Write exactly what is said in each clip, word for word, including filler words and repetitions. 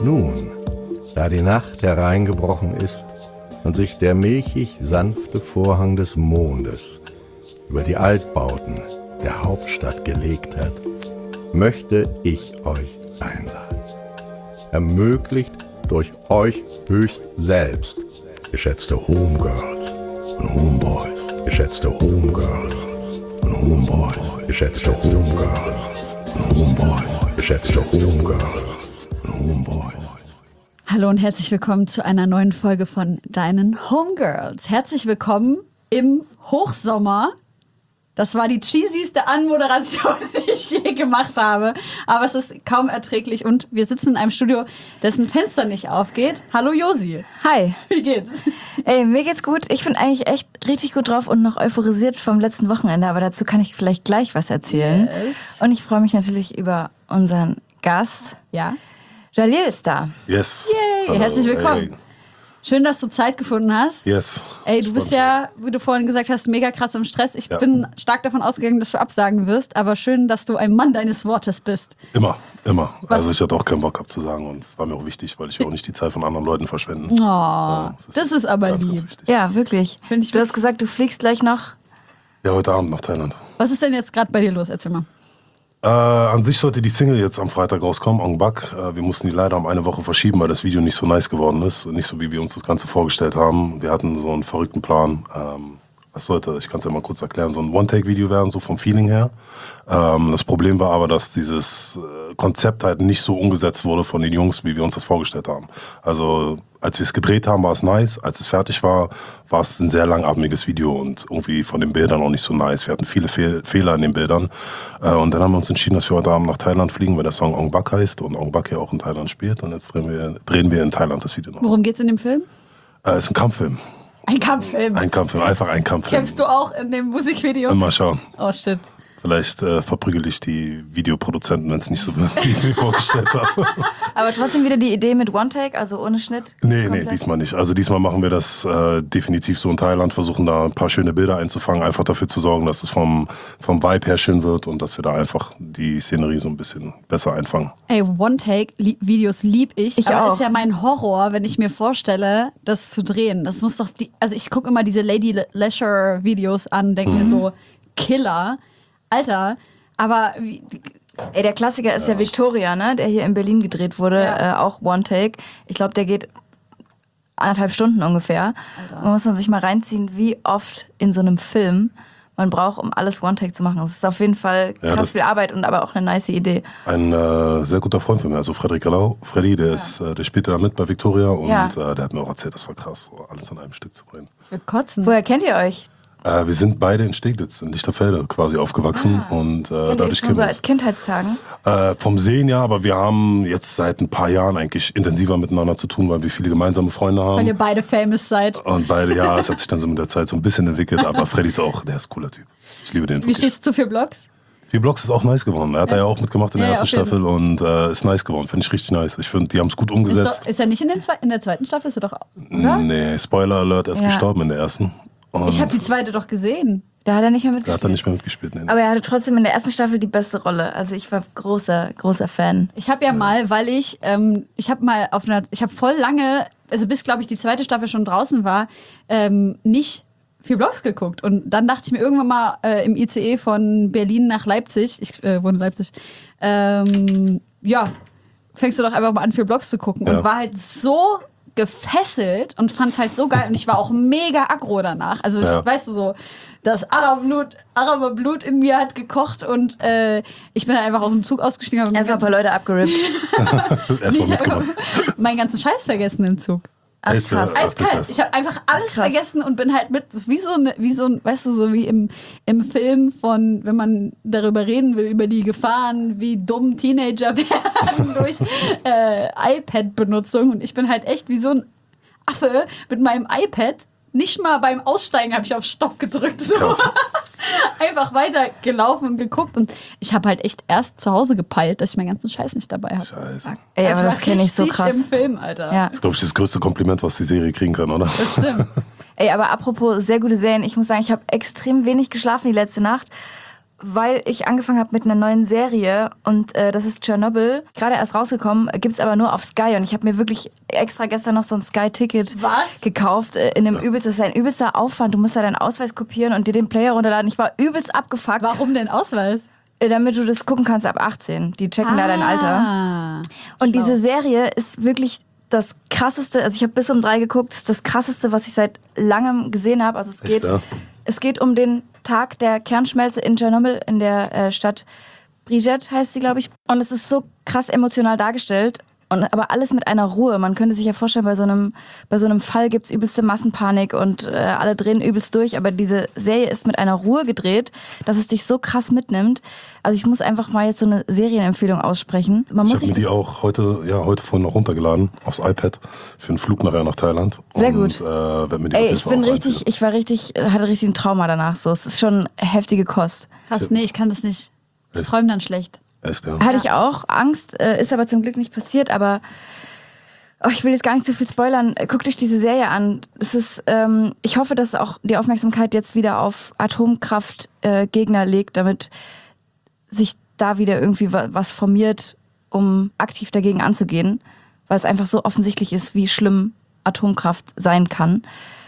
nun, da die Nacht hereingebrochen ist und sich der milchig sanfte Vorhang des Mondes über die Altbauten der Hauptstadt gelegt hat, möchte ich euch einladen. Ermöglicht durch euch höchst selbst, geschätzte Homegirls und Homeboys, geschätzte Homegirls und Homeboys, geschätzte Homegirls und Homeboys, geschätzte Homegirls und Homeboys. Hallo und herzlich willkommen zu einer neuen Folge von Deinen Homegirls. Herzlich willkommen im Hochsommer. Das war die cheesyste Anmoderation, die ich je gemacht habe. Aber es ist kaum erträglich und wir sitzen in einem Studio, dessen Fenster nicht aufgeht. Hallo Josi. Hi. Wie geht's? Ey, mir geht's gut. Ich bin eigentlich echt richtig gut drauf und noch euphorisiert vom letzten Wochenende. Aber dazu kann ich vielleicht gleich was erzählen. Yes. Und ich freue mich natürlich über unseren Gast. Ja. Jalil ist da. Yes. Yay, Hallo. herzlich willkommen. Hey. Schön, dass du Zeit gefunden hast. Yes. Ey, du bist ja, wie du vorhin gesagt hast, mega krass im Stress. Ich Ja. bin stark davon ausgegangen, dass du absagen wirst, aber schön, dass du ein Mann deines Wortes bist. Immer, immer. Was? Also ich hatte auch keinen Bock abzusagen und es war mir auch wichtig, weil ich will auch nicht die Zeit von anderen Leuten verschwenden. Oh, Ja, das ist aber ganz, lieb. ganz wichtig. Ja, wirklich. Find ich du hast gesagt, du fliegst gleich noch. Ja, heute Abend nach Thailand. Was ist denn jetzt gerade bei dir los? Erzähl mal. Äh, an sich sollte die Single jetzt am Freitag rauskommen, Ong Bak. Äh, wir mussten die leider um eine Woche verschieben, weil das Video nicht so nice geworden ist. Nicht so, wie wir uns das Ganze vorgestellt haben. Wir hatten so einen verrückten Plan. Ähm, das sollte, ich kann es ja mal kurz erklären, so ein One-Take-Video werden, so vom Feeling her. Ähm, das Problem war aber, dass dieses äh, Konzept halt nicht so umgesetzt wurde von den Jungs, wie wir uns das vorgestellt haben. Also als wir es gedreht haben, war es nice. Als es fertig war, war es ein sehr langatmiges Video und irgendwie von den Bildern auch nicht so nice. Wir hatten viele Fehl- Fehler in den Bildern. Äh, und dann haben wir uns entschieden, dass wir heute Abend nach Thailand fliegen, weil der Song Ong Bak heißt und Ong Bak ja auch in Thailand spielt. Und jetzt drehen wir, drehen wir in Thailand das Video noch. Worum geht's in dem Film? Äh, ist ein Kampffilm. Ein Kampffilm. Ein Kampffilm, einfach ein Kampffilm. Kämpfst du auch in dem Musikvideo? Mal schauen. Oh shit. Vielleicht äh, verprügel ich die Videoproduzenten, wenn es nicht so wird, wie ich es mir vorgestellt habe. Aber trotzdem wieder die Idee mit One-Take, also ohne Schnitt? Nee, nee, Komplett? diesmal nicht. Also diesmal machen wir das äh, definitiv so in Thailand, versuchen da ein paar schöne Bilder einzufangen, einfach dafür zu sorgen, dass es vom, vom Vibe her schön wird und dass wir da einfach die Szenerie so ein bisschen besser einfangen. Ey, One-Take-Videos lieb ich. Ich aber auch. ist ja mein Horror, wenn ich mir vorstelle, das zu drehen. Das muss doch die. Also ich gucke immer diese Lady Leisure-Videos an, denke mir so, Killer. Alter, aber wie, Ey, der Klassiker ist ja. ja Victoria, ne? Der hier in Berlin gedreht wurde, Ja. äh, auch One-Take. Ich glaube, der geht anderthalb Stunden ungefähr. Alter. Man muss man sich mal reinziehen, wie oft in so einem Film man braucht, um alles One-Take zu machen. Das ist auf jeden Fall krass Ja, das- viel Arbeit und aber auch eine nice Idee. Ein äh, sehr guter Freund von mir, also Frederik Gallau, Freddy, der, ist, äh, der spielt da mit bei Victoria und Ja. äh, der hat mir auch erzählt, das war krass, so alles an einem Stück zu bringen. ich würde kotzen. Woher kennt ihr euch? Äh, wir sind beide in Steglitz, in Lichterfelde quasi aufgewachsen Ah. und äh, Kennt ihr dadurch schon kennen so wir seit uns. Kindheitstagen? Äh, vom Sehen ja, aber wir haben jetzt seit ein paar Jahren eigentlich intensiver miteinander zu tun, weil wir viele gemeinsame Freunde Weil ihr haben. beide famous seid. Und beide, ja, es hat sich dann so mit der Zeit so ein bisschen entwickelt, aber Freddy ist auch, der ist ein cooler Typ. Ich liebe den Wie wirklich. stehst du für Blogs? Vier Blocks ist auch nice geworden. Er hat Ja. da ja auch mitgemacht in der Ja, ja, ersten auf jeden Staffel und äh, ist nice geworden. Finde ich richtig nice. Ich finde, die haben es gut Ist, umgesetzt. doch, ist er nicht in, den Zwe in der zweiten Staffel? Ist er doch, oder? Nee, Spoiler Alert, er ist Ja. gestorben in der ersten. Und Ich habe die zweite doch gesehen. Da hat er nicht mehr da hat er mitgespielt. nicht mehr mitgespielt. Nee. Aber er hatte trotzdem in der ersten Staffel die beste Rolle. Also ich war großer, großer Fan. Ich habe ja mal, weil ich, ähm, ich habe mal auf einer, ich habe voll lange, also bis, glaube ich, die zweite Staffel schon draußen war, ähm, nicht vier Blogs geguckt. Und dann dachte ich mir irgendwann mal äh, im I C E von Berlin nach Leipzig, ich äh, wohne in Leipzig, ähm, ja, fängst du doch einfach mal an, vier Blogs zu gucken. Ja. Und war halt so gefesselt und fand es halt so geil. Und ich war auch mega aggro danach. Also, ich, Ja. weißt du so, das Araberblut, Araberblut in mir hat gekocht und äh, ich bin halt einfach aus dem Zug ausgestiegen. habe Erstmal ein paar Leute abgerippt. Erstmal ich habe mitgemacht. meinen ganzen Scheiß vergessen im Zug. Ach, Echt, krass. ja? Ach, Eiskalt. das Ich habe einfach alles Krass. vergessen und bin halt mit, wie so, eine, wie so ein, weißt du, so wie im, im Film von, wenn man darüber reden will, über die Gefahren, wie dumm Teenager werden durch äh, iPad-Benutzung. Und ich bin halt echt wie so ein Affe mit meinem iPad. Nicht mal beim Aussteigen habe ich auf Stopp gedrückt. So. Krass. Einfach weiter gelaufen und geguckt. Und ich habe halt echt erst zu Hause gepeilt, dass ich meinen ganzen Scheiß nicht dabei habe. Scheiße. Ey, aber Also das war kenne ich so richtig krass. im Film, Alter. Ja. Das ist, glaube ich, das größte Kompliment, was die Serie kriegen kann, oder? Das stimmt. Ey, aber apropos sehr gute Serien, ich muss sagen, ich habe extrem wenig geschlafen die letzte Nacht, weil ich angefangen habe mit einer neuen Serie und äh, das ist Chernobyl. Gerade erst rausgekommen, gibt's aber nur auf Sky und ich habe mir wirklich extra gestern noch so ein Sky-Ticket gekauft. Äh, in einem übelst, das ist ein übelster Aufwand. Du musst da deinen Ausweis kopieren und dir den Player runterladen. Ich war übelst abgefuckt. Warum denn Ausweis? Äh, damit du das gucken kannst ab achtzehn. Die checken ah, da dein Alter. Und schlau. diese Serie ist wirklich das krasseste, also ich habe bis um drei geguckt, das ist das krasseste, was ich seit langem gesehen habe. Also es geht, Echt, ja? es geht um den Tag der Kernschmelze in Tschernobyl in der äh, Stadt Pripyat heißt sie, glaube ich. Und es ist so krass emotional dargestellt. Und, aber alles mit einer Ruhe. Man könnte sich ja vorstellen, bei so einem, bei so einem Fall gibt es übelste Massenpanik und äh, alle drehen übelst durch. Aber diese Serie ist mit einer Ruhe gedreht, dass es dich so krass mitnimmt. Also ich muss einfach mal jetzt so eine Serienempfehlung aussprechen. Man Ich muss habe mir sich die auch heute, ja, heute vorhin noch runtergeladen aufs iPad für einen Flug nachher nach Thailand. Sehr und, gut. Äh, werd mir die auf Ey, jeden ich Fall bin auch richtig, reinziehen. ich war richtig, hatte richtig ein Trauma danach. So, es ist schon heftige Kost. Krass, nee, ich kann das nicht. Ich träume dann schlecht. Echt, ja. Hatte ich auch Angst, äh, ist aber zum Glück nicht passiert. Aber oh, ich will jetzt gar nicht zu viel spoilern. Guckt euch diese Serie an. Es ist, ähm, ich hoffe, dass auch die Aufmerksamkeit jetzt wieder auf Atomkraftgegner äh, Gegner legt, damit sich da wieder irgendwie wa- was formiert, um aktiv dagegen anzugehen, weil es einfach so offensichtlich ist, wie schlimm Atomkraft sein kann.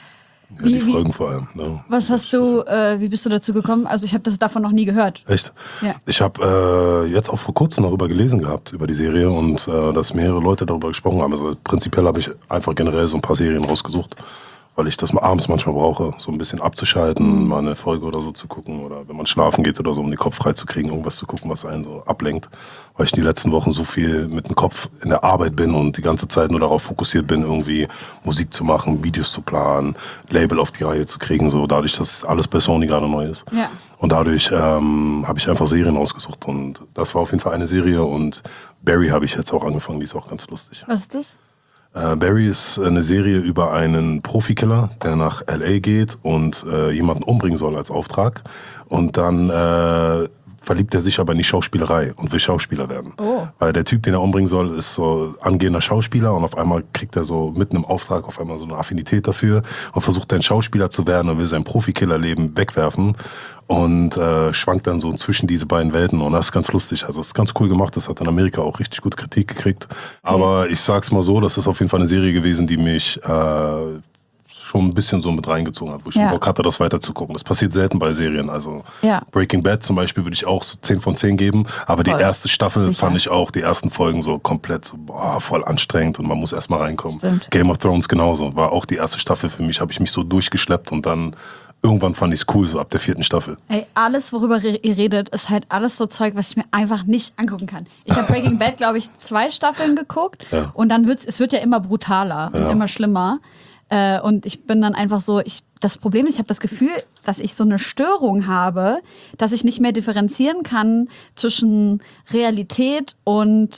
Ja, die Wie- wie- Folgen vor allem. Ne? Was hast du, äh, wie bist du dazu gekommen? Also ich habe das davon noch nie gehört. Echt? Ja. Ich habe äh, jetzt auch vor kurzem darüber gelesen gehabt, über die Serie und äh, dass mehrere Leute darüber gesprochen haben. Also prinzipiell habe ich einfach generell so ein paar Serien rausgesucht, weil ich das mal abends manchmal brauche, so ein bisschen abzuschalten, mal eine Folge oder so zu gucken oder wenn man schlafen geht oder so, um den Kopf frei zu kriegen, irgendwas zu gucken, was einen so ablenkt. Weil ich die letzten Wochen so viel mit dem Kopf in der Arbeit bin und die ganze Zeit nur darauf fokussiert bin, irgendwie Musik zu machen, Videos zu planen, Label auf die Reihe zu kriegen, so dadurch, dass alles bei Sony gerade neu ist. Ja. Und dadurch ähm, habe ich einfach Serien rausgesucht und das war auf jeden Fall eine Serie und Barry habe ich jetzt auch angefangen, die ist auch ganz lustig. Was ist das? Äh, Barry ist eine Serie über einen Profikiller, der nach L A geht und äh, jemanden umbringen soll als Auftrag. Und dann äh, verliebt er sich aber in die Schauspielerei und will Schauspieler werden. Oh. Weil der Typ, den er umbringen soll, ist so angehender Schauspieler und auf einmal kriegt er so mitten im Auftrag auf einmal so eine Affinität dafür und versucht dann Schauspieler zu werden und will sein Profikillerleben wegwerfen und äh, schwankt dann so zwischen diese beiden Welten und das ist ganz lustig. Also es ist ganz cool gemacht, das hat in Amerika auch richtig gut Kritik gekriegt. Aber ich sag's mal so, das ist auf jeden Fall eine Serie gewesen, die mich äh, schon ein bisschen so mit reingezogen hat, wo ich Ja. schon Bock hatte, das weiter zu gucken. Das passiert selten bei Serien. Also Ja. Breaking Bad zum Beispiel würde ich auch so zehn von zehn geben, aber die Voll. erste Staffel Sicher. fand ich auch, die ersten Folgen so komplett so, boah, voll anstrengend und man muss erstmal reinkommen. Stimmt. Game of Thrones genauso, war auch die erste Staffel für mich, habe ich mich so durchgeschleppt und dann irgendwann fand ich es cool, so ab der vierten Staffel. Ey, alles, worüber re- ihr redet, ist halt alles so Zeug, was ich mir einfach nicht angucken kann. Ich habe Breaking Bad, glaube ich, zwei Staffeln geguckt Ja. und dann wird es wird ja immer brutaler Ja. und immer schlimmer. Äh, und ich bin dann einfach so, ich, das Problem ist, ich habe das Gefühl, dass ich so eine Störung habe, dass ich nicht mehr differenzieren kann zwischen Realität und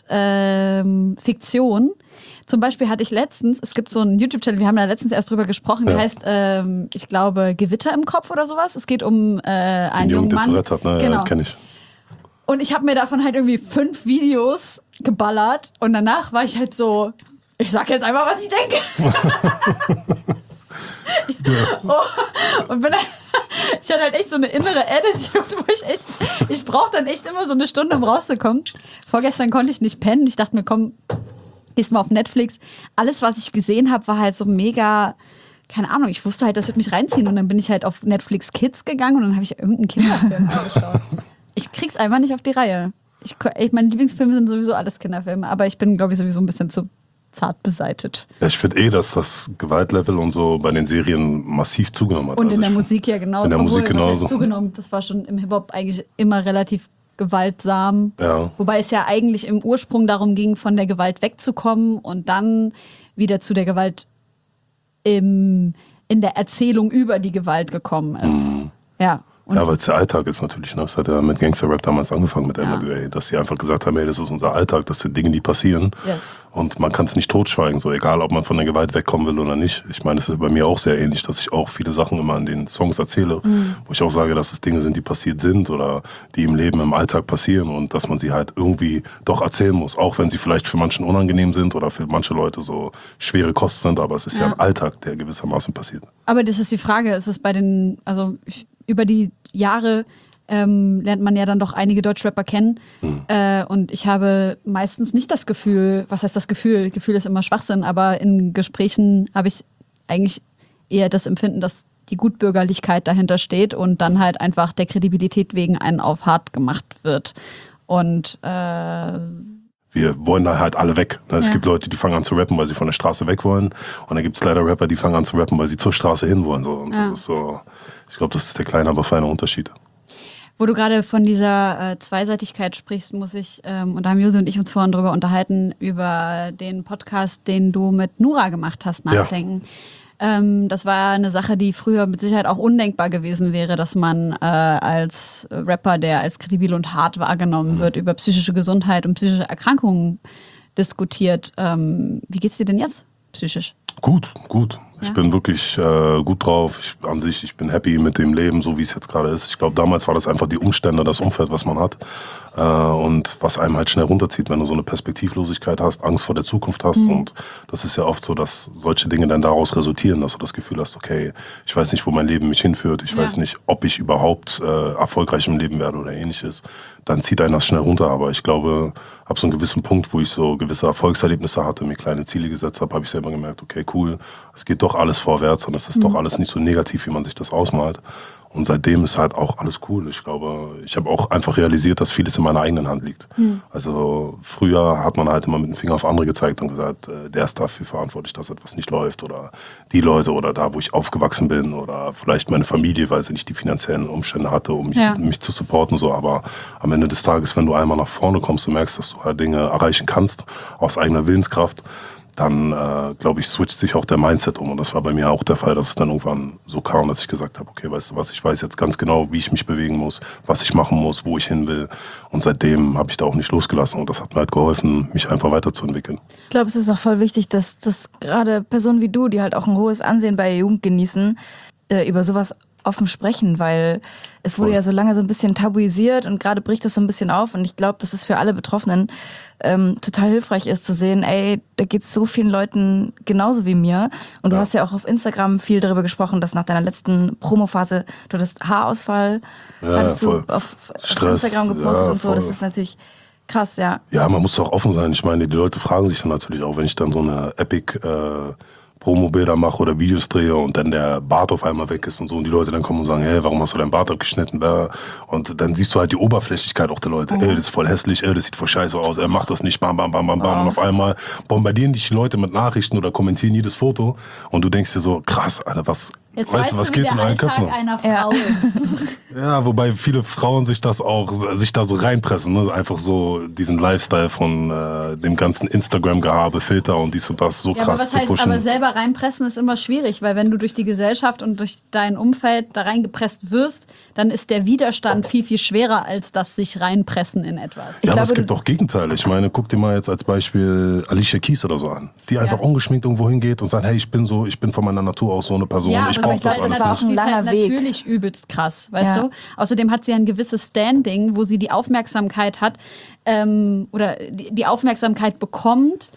ähm, Fiktion. Zum Beispiel hatte ich letztens, es gibt so einen YouTube-Channel, wir haben da letztens erst drüber gesprochen, der Ja. heißt, ähm, ich glaube, Gewitter im Kopf oder sowas. Es geht um äh, einen Den Jungen, jungen der Mann. Tourette hat, ne? Genau. Ja, kenne ich. Und ich habe mir davon halt irgendwie fünf Videos geballert und danach war ich halt so, ich sag jetzt einfach, was ich denke. Oh, und bin dann, ich hatte halt echt so eine innere Attitude, wo ich echt, ich brauche dann echt immer so eine Stunde, um rauszukommen. Vorgestern konnte ich nicht pennen. Ich dachte mir, komm, gehst mal auf Netflix. Alles, was ich gesehen habe, war halt so mega, keine Ahnung, ich wusste halt, das wird mich reinziehen. Und dann bin ich halt auf Netflix Kids gegangen und dann habe ich irgendeinen Kinderfilm angeschaut. Ich krieg's einfach nicht auf die Reihe. Ich, ich, meine Lieblingsfilme sind sowieso alles Kinderfilme, aber ich bin, glaube ich, sowieso ein bisschen zu zart beseitet. Ja, ich finde eh, dass das Gewaltlevel und so bei den Serien massiv zugenommen hat. Und Also in der ich- Musik ja genau. In der Musik was heißt genauso. zugenommen. Das war schon im Hip-Hop eigentlich immer relativ gewaltsam. Ja. Wobei es ja eigentlich im Ursprung darum ging, von der Gewalt wegzukommen und dann wieder zu der Gewalt im, in der Erzählung über die Gewalt gekommen ist. Ja. Und Ja, weil es der Alltag ist natürlich. Ne? Das hat ja mit Gangster-Rap damals angefangen mit Ja. N W A, dass sie einfach gesagt haben, ey, das ist unser Alltag, das sind Dinge, die passieren. yes. Und man kann es nicht totschweigen, so egal, ob man von der Gewalt wegkommen will oder nicht. Ich meine, es ist bei mir auch sehr ähnlich, dass ich auch viele Sachen immer in den Songs erzähle, Mhm. wo ich auch sage, dass es Dinge sind, die passiert sind oder die im Leben, im Alltag passieren und dass man sie halt irgendwie doch erzählen muss, auch wenn sie vielleicht für manchen unangenehm sind oder für manche Leute so schwere Kost sind, aber es ist ja, Ja. ein Alltag, der gewissermaßen passiert. Aber das ist die Frage, ist es bei den, also ich, über die Jahre ähm, lernt man ja dann doch einige Deutschrapper kennen. Mhm. Äh, und ich habe meistens nicht das Gefühl, was heißt das Gefühl? Gefühl ist immer Schwachsinn, aber in Gesprächen habe ich eigentlich eher das Empfinden, dass die Gutbürgerlichkeit dahinter steht und dann halt einfach der Kredibilität wegen einen auf hart gemacht wird. Und äh, wir wollen da halt alle weg. Es ja. gibt Leute, die fangen an zu rappen, weil sie von der Straße weg wollen. Und dann gibt es leider Rapper, die fangen an zu rappen, weil sie zur Straße hin wollen. Und ja. das ist so, ich glaube, das ist der kleine, aber feine Unterschied. Wo du gerade von dieser äh, Zweiseitigkeit sprichst, muss ich, ähm, und da haben Josi und ich uns vorhin drüber unterhalten, über den Podcast, den du mit Nura gemacht hast, nachdenken. Ja. Ähm, das war eine Sache, die früher mit Sicherheit auch undenkbar gewesen wäre, dass man äh, als Rapper, der als kredibil und hart wahrgenommen mhm. wird, über psychische Gesundheit und psychische Erkrankungen diskutiert. Ähm, wie geht's dir denn jetzt psychisch? Gut, gut. Ich ja? bin wirklich äh, gut drauf. Ich, an sich, ich bin happy mit dem Leben, so wie es jetzt gerade ist. Ich glaube, damals war das einfach die Umstände, das Umfeld, was man hat. Äh, und was einem halt schnell runterzieht, wenn du so eine Perspektivlosigkeit hast, Angst vor der Zukunft hast. Mhm. Und das ist ja oft so, dass solche Dinge dann daraus resultieren, dass du das Gefühl hast, okay, ich weiß nicht, wo mein Leben mich hinführt. Ich ja. weiß nicht, ob ich überhaupt äh, erfolgreich im Leben werde oder ähnliches. Dann zieht einen das schnell runter. Aber ich glaube, ab so einem gewissen Punkt, wo ich so gewisse Erfolgserlebnisse hatte, mir kleine Ziele gesetzt habe, habe ich selber gemerkt, okay, cool, es geht doch alles vorwärts und es ist mhm. doch alles nicht so negativ, wie man sich das ausmalt. Und seitdem ist halt auch alles cool. Ich glaube, ich habe auch einfach realisiert, dass vieles in meiner eigenen Hand liegt. Mhm. Also früher hat man halt immer mit dem Finger auf andere gezeigt und gesagt, äh, der ist dafür verantwortlich, dass etwas nicht läuft oder die Leute oder da, wo ich aufgewachsen bin oder vielleicht meine Familie, weil sie nicht die finanziellen Umstände hatte, um mich, ja. mich zu supporten. So. Aber am Ende des Tages, wenn du einmal nach vorne kommst und merkst, dass du halt Dinge erreichen kannst aus eigener Willenskraft, dann, äh, glaube ich, switcht sich auch der Mindset um. Und das war bei mir auch der Fall, dass es dann irgendwann so kam, dass ich gesagt habe, okay, weißt du was, ich weiß jetzt ganz genau, wie ich mich bewegen muss, was ich machen muss, wo ich hin will. Und seitdem habe ich da auch nicht losgelassen. Und das hat mir halt geholfen, mich einfach weiterzuentwickeln. Ich glaube, es ist auch voll wichtig, dass, dass gerade Personen wie du, die halt auch ein hohes Ansehen bei der Jugend genießen, äh, über sowas offen sprechen, weil es wurde ja so lange so ein bisschen tabuisiert und gerade bricht das so ein bisschen auf und ich glaube, dass es für alle Betroffenen ähm, total hilfreich ist zu sehen, ey, da geht es so vielen Leuten genauso wie mir und du ja. hast ja auch auf Instagram viel darüber gesprochen, dass nach deiner letzten Promophase du hattest Haarausfall, ja, hattest voll. du auf, auf Stress, Instagram gepostet ja, und so, voll. das ist natürlich krass, ja. Ja, man muss auch offen sein, ich meine, die Leute fragen sich dann natürlich auch, wenn ich dann so eine Epic äh, Promo-Bilder mache oder Videos drehe und dann der Bart auf einmal weg ist und so und die Leute dann kommen und sagen, hey, warum hast du deinen Bart abgeschnitten? Und dann siehst du halt die Oberflächlichkeit auch der Leute. Oh. Ey, das ist voll hässlich, ey, das sieht voll scheiße aus, er macht das nicht, bam, bam, bam, bam, bam. Oh. Und auf einmal bombardieren dich die Leute mit Nachrichten oder kommentieren jedes Foto und du denkst dir so, krass, Alter, was, Jetzt weißt du, was geht in euren Köpfen? Einer Frau ja. ist. Ja, wobei viele Frauen sich das auch, sich da so reinpressen, ne? Einfach so diesen Lifestyle von äh, dem ganzen Instagram-Gehabe, Filter und dies und das so ja, krass aber was zu heißt, pushen. aber selber reinpressen ist immer schwierig, weil wenn du durch die Gesellschaft und durch dein Umfeld da reingepresst wirst, dann ist der Widerstand viel, viel schwerer als das sich reinpressen in etwas. Ich ja, glaube, aber es gibt auch Gegenteile. Ich meine, guck dir mal jetzt als Beispiel Alicia Keys oder so an, die einfach ja. ungeschminkt irgendwo hingeht und sagt, hey, ich bin so, ich bin von meiner Natur aus so eine Person, ja, ich brauche das halt, alles das nicht. ein langer halt Weg. Natürlich übelst krass, weißt ja. du? Außerdem hat sie ein gewisses Standing, wo sie die Aufmerksamkeit hat ähm, oder die, die Aufmerksamkeit bekommt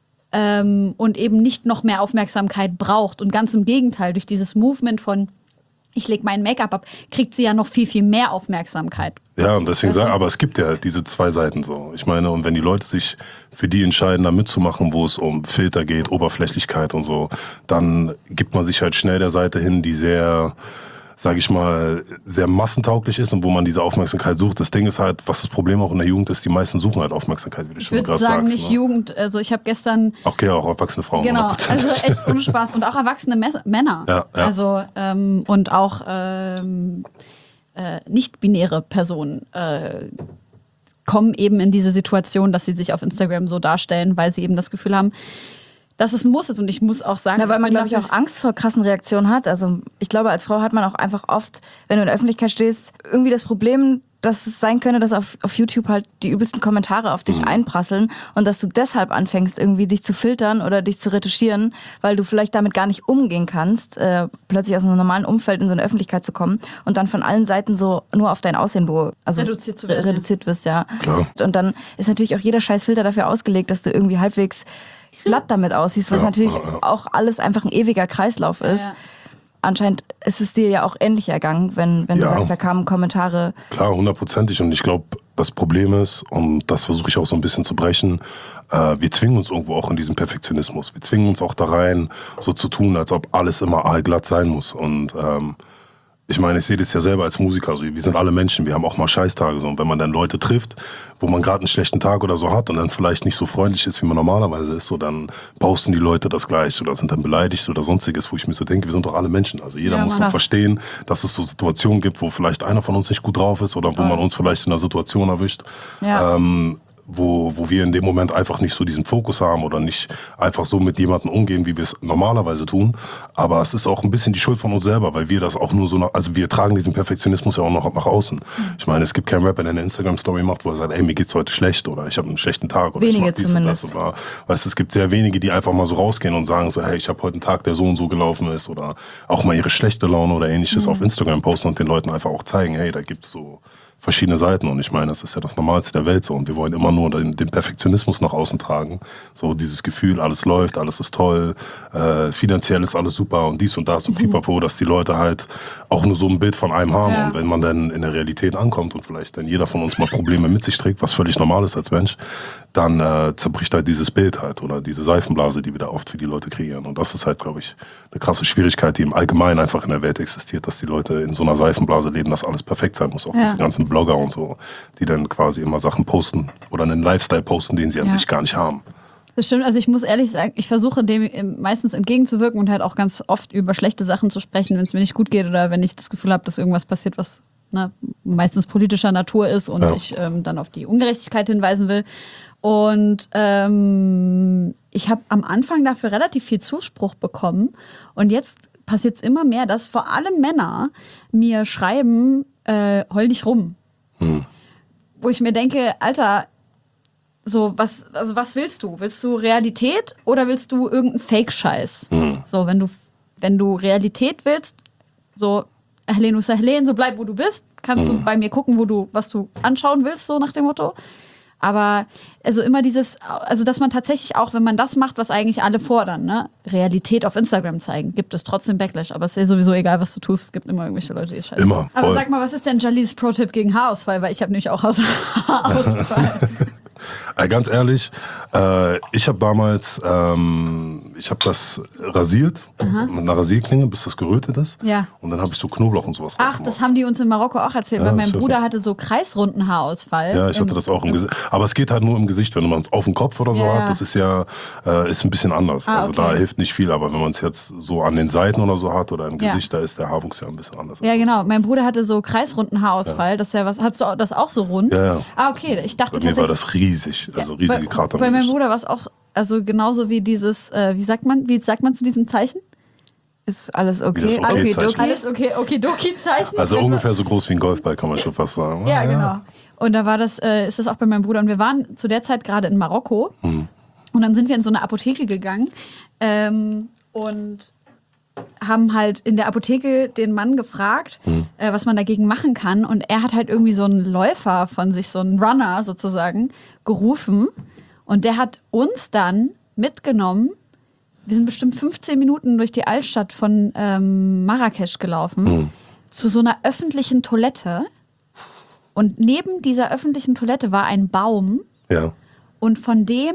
ähm, und eben nicht noch mehr Aufmerksamkeit braucht. Und ganz im Gegenteil, durch dieses Movement von ich lege mein Make-up ab, kriegt sie ja noch viel, viel mehr Aufmerksamkeit. Ja, und deswegen sagen, aber es gibt ja diese zwei Seiten so. Ich meine, und wenn die Leute sich für die entscheiden, da mitzumachen, wo es um Filter geht, Oberflächlichkeit und so, dann gibt man sich halt schnell der Seite hin, die sehr, sage ich mal, sehr massentauglich ist und wo man diese Aufmerksamkeit sucht. Das Ding ist halt, was das Problem auch in der Jugend ist, die meisten suchen halt Aufmerksamkeit, wie du ich schon gerade sagst. Ich würde sagen, nicht ne? Jugend, also ich habe gestern... Okay, auch erwachsene Frauen. Genau, also echt ohne Spaß. Und auch erwachsene Mes- Männer. Ja, ja. Also, ähm, und auch ähm, äh, nicht-binäre Personen äh, kommen eben in diese Situation, dass sie sich auf Instagram so darstellen, weil sie eben das Gefühl haben, dass es ein Muss ist. Und ich muss auch sagen... Na, weil man, ich glaube ich, auch Angst vor krassen Reaktionen hat. Also ich glaube, als Frau hat man auch einfach oft, wenn du in der Öffentlichkeit stehst, irgendwie das Problem, dass es sein könnte, dass auf, auf YouTube halt die übelsten Kommentare auf dich mhm. einprasseln und dass du deshalb anfängst, irgendwie dich zu filtern oder dich zu retuschieren, weil du vielleicht damit gar nicht umgehen kannst, äh, plötzlich aus einem normalen Umfeld in so eine Öffentlichkeit zu kommen und dann von allen Seiten so nur auf dein Aussehen be- also reduziert, zu werden. re- reduziert wirst, ja. Klar. Und dann ist natürlich auch jeder scheiß Filter dafür ausgelegt, dass du irgendwie halbwegs glatt damit aussiehst, was ja, natürlich ja, ja. auch alles einfach ein ewiger Kreislauf ist. Ja. anscheinend ist es dir ja auch ähnlich ergangen, wenn, wenn Ja. du sagst, da kamen Kommentare. Klar, hundertprozentig. Und ich glaube, das Problem ist, und das versuche ich auch so ein bisschen zu brechen, äh, wir zwingen uns irgendwo auch in diesen Perfektionismus. Wir zwingen uns auch da rein, so zu tun, als ob alles immer aalglatt sein muss. Und ähm, ich meine, ich sehe das ja selber als Musiker. Also wir sind alle Menschen, wir haben auch mal Scheißtage. So. Und wenn man dann Leute trifft, wo man gerade einen schlechten Tag oder so hat und dann vielleicht nicht so freundlich ist, wie man normalerweise ist, so dann posten die Leute das gleich oder sind dann beleidigt oder sonstiges, wo ich mir so denke, wir sind doch alle Menschen. Also jeder Ja, muss Mann. doch Krass. verstehen, dass es so Situationen gibt, wo vielleicht einer von uns nicht gut drauf ist oder wo man uns vielleicht in einer Situation erwischt, Ja. ähm, wo, wo wir in dem Moment einfach nicht so diesen Fokus haben oder nicht einfach so mit jemandem umgehen, wie wir es normalerweise tun. Aber es ist auch ein bisschen die Schuld von uns selber, weil wir das auch nur so, nach, also wir tragen diesen Perfektionismus ja auch noch nach außen. Ich meine, es gibt keinen Rapper, der eine Instagram-Story macht, wo er sagt, ey, mir geht's heute schlecht oder ich habe einen schlechten Tag oder Wenige ich mach dies zumindest. und das. Oder, weißt du, es gibt sehr wenige, die einfach mal so rausgehen und sagen so, hey, ich habe heute einen Tag, der so und so gelaufen ist oder auch mal ihre schlechte Laune oder ähnliches auf Instagram posten und den Leuten einfach auch zeigen, hey, da gibt's so verschiedene Seiten und ich meine, das ist ja das Normalste der Welt so und wir wollen immer nur den, den Perfektionismus nach außen tragen, so dieses Gefühl, alles läuft, alles ist toll, äh, finanziell ist alles super und dies und das und pipapo, dass die Leute halt auch nur so ein Bild von einem haben Ja. und wenn man dann in der Realität ankommt und vielleicht dann jeder von uns mal Probleme mit sich trägt, was völlig normal ist als Mensch, dann äh, zerbricht halt dieses Bild halt oder diese Seifenblase, die wir da oft für die Leute kreieren und das ist halt, glaube ich, eine krasse Schwierigkeit, die im Allgemeinen einfach in der Welt existiert, dass die Leute in so einer Seifenblase leben, dass alles perfekt sein muss, auch Ja. diese ganzen Blogger und so, die dann quasi immer Sachen posten oder einen Lifestyle posten, den sie an Ja. sich gar nicht haben. Das stimmt, also ich muss ehrlich sagen, ich versuche dem meistens entgegenzuwirken und halt auch ganz oft über schlechte Sachen zu sprechen, wenn es mir nicht gut geht oder wenn ich das Gefühl habe, dass irgendwas passiert, was ne, meistens politischer Natur ist und Ja. ich ähm, dann auf die Ungerechtigkeit hinweisen will. Und ähm, ich habe am Anfang dafür relativ viel Zuspruch bekommen und jetzt passiert es immer mehr, dass vor allem Männer mir schreiben, äh, heul nicht rum. Hm. Wo ich mir denke, Alter, so, was, also was willst du? Willst du Realität oder willst du irgendeinen Fake-Scheiß? Hm. So, wenn du, wenn du Realität willst, so, Helene Helene, so bleib, wo du bist, kannst du bei mir gucken, wo du, was du anschauen willst, so nach dem Motto. Aber also immer dieses, also dass man tatsächlich auch, wenn man das macht, was eigentlich alle fordern, ne, Realität auf Instagram zeigen, gibt es trotzdem Backlash. Aber es ist ja sowieso egal, was du tust. Es gibt immer irgendwelche Leute, die es scheiße Immer, finden. Aber voll. sag mal, was ist denn Jalils Pro-Tipp gegen Haarausfall? Weil ich habe nämlich auch Haus- Haarausfall. Äh, ganz ehrlich, äh, ich habe damals, ähm, ich habe das rasiert mit einer Rasierklinge, bis das gerötet ist. Ja. Und dann habe ich so Knoblauch und sowas Ach, das haben die uns in Marokko auch erzählt, Ja, weil mein ich weiß Bruder noch. hatte so kreisrunden Haarausfall. Ja, ich hatte Im- das auch im Gesicht. Aber es geht halt nur im Gesicht, wenn man es auf dem Kopf oder so Ja. hat. Das ist ja äh, ist ein bisschen anders. Ah, also okay. da hilft nicht viel. Aber wenn man es jetzt so an den Seiten oder so hat oder im Ja. Gesicht, da ist der Haarwuchs ja ein bisschen anders. Ja, genau. Mein Bruder hatte so kreisrunden Haarausfall. Das ist ja was, hast du das auch so rund? Ja, ja. Ah, okay. Ich dachte Bei mir war tatsächlich. das riesig. Also riesige bei, Krater. im Bei meinem Gesicht. Bruder war es auch, also genauso wie dieses, äh, wie sagt man, wie sagt man zu diesem Zeichen? Ist alles Wie das okay? okay Alles Zeichen. okay? Alles okay, okidoki-Zeichen. Also Wenn man- ungefähr so groß wie ein Golfball, kann man schon fast sagen. Ja, genau. Und da war das, äh, ist das auch bei meinem Bruder. Und wir waren zu der Zeit gerade in Marokko. Hm. Und dann sind wir in so eine Apotheke gegangen ähm, und haben halt in der Apotheke den Mann gefragt, Hm. äh, was man dagegen machen kann. Und er hat halt irgendwie so einen Läufer von sich, so einen Runner sozusagen, gerufen. Und der hat uns dann mitgenommen. Wir sind bestimmt fünfzehn Minuten durch die Altstadt von ähm, Marrakesch gelaufen, Hm. zu so einer öffentlichen Toilette. Und neben dieser öffentlichen Toilette war ein Baum. Ja. Und von dem,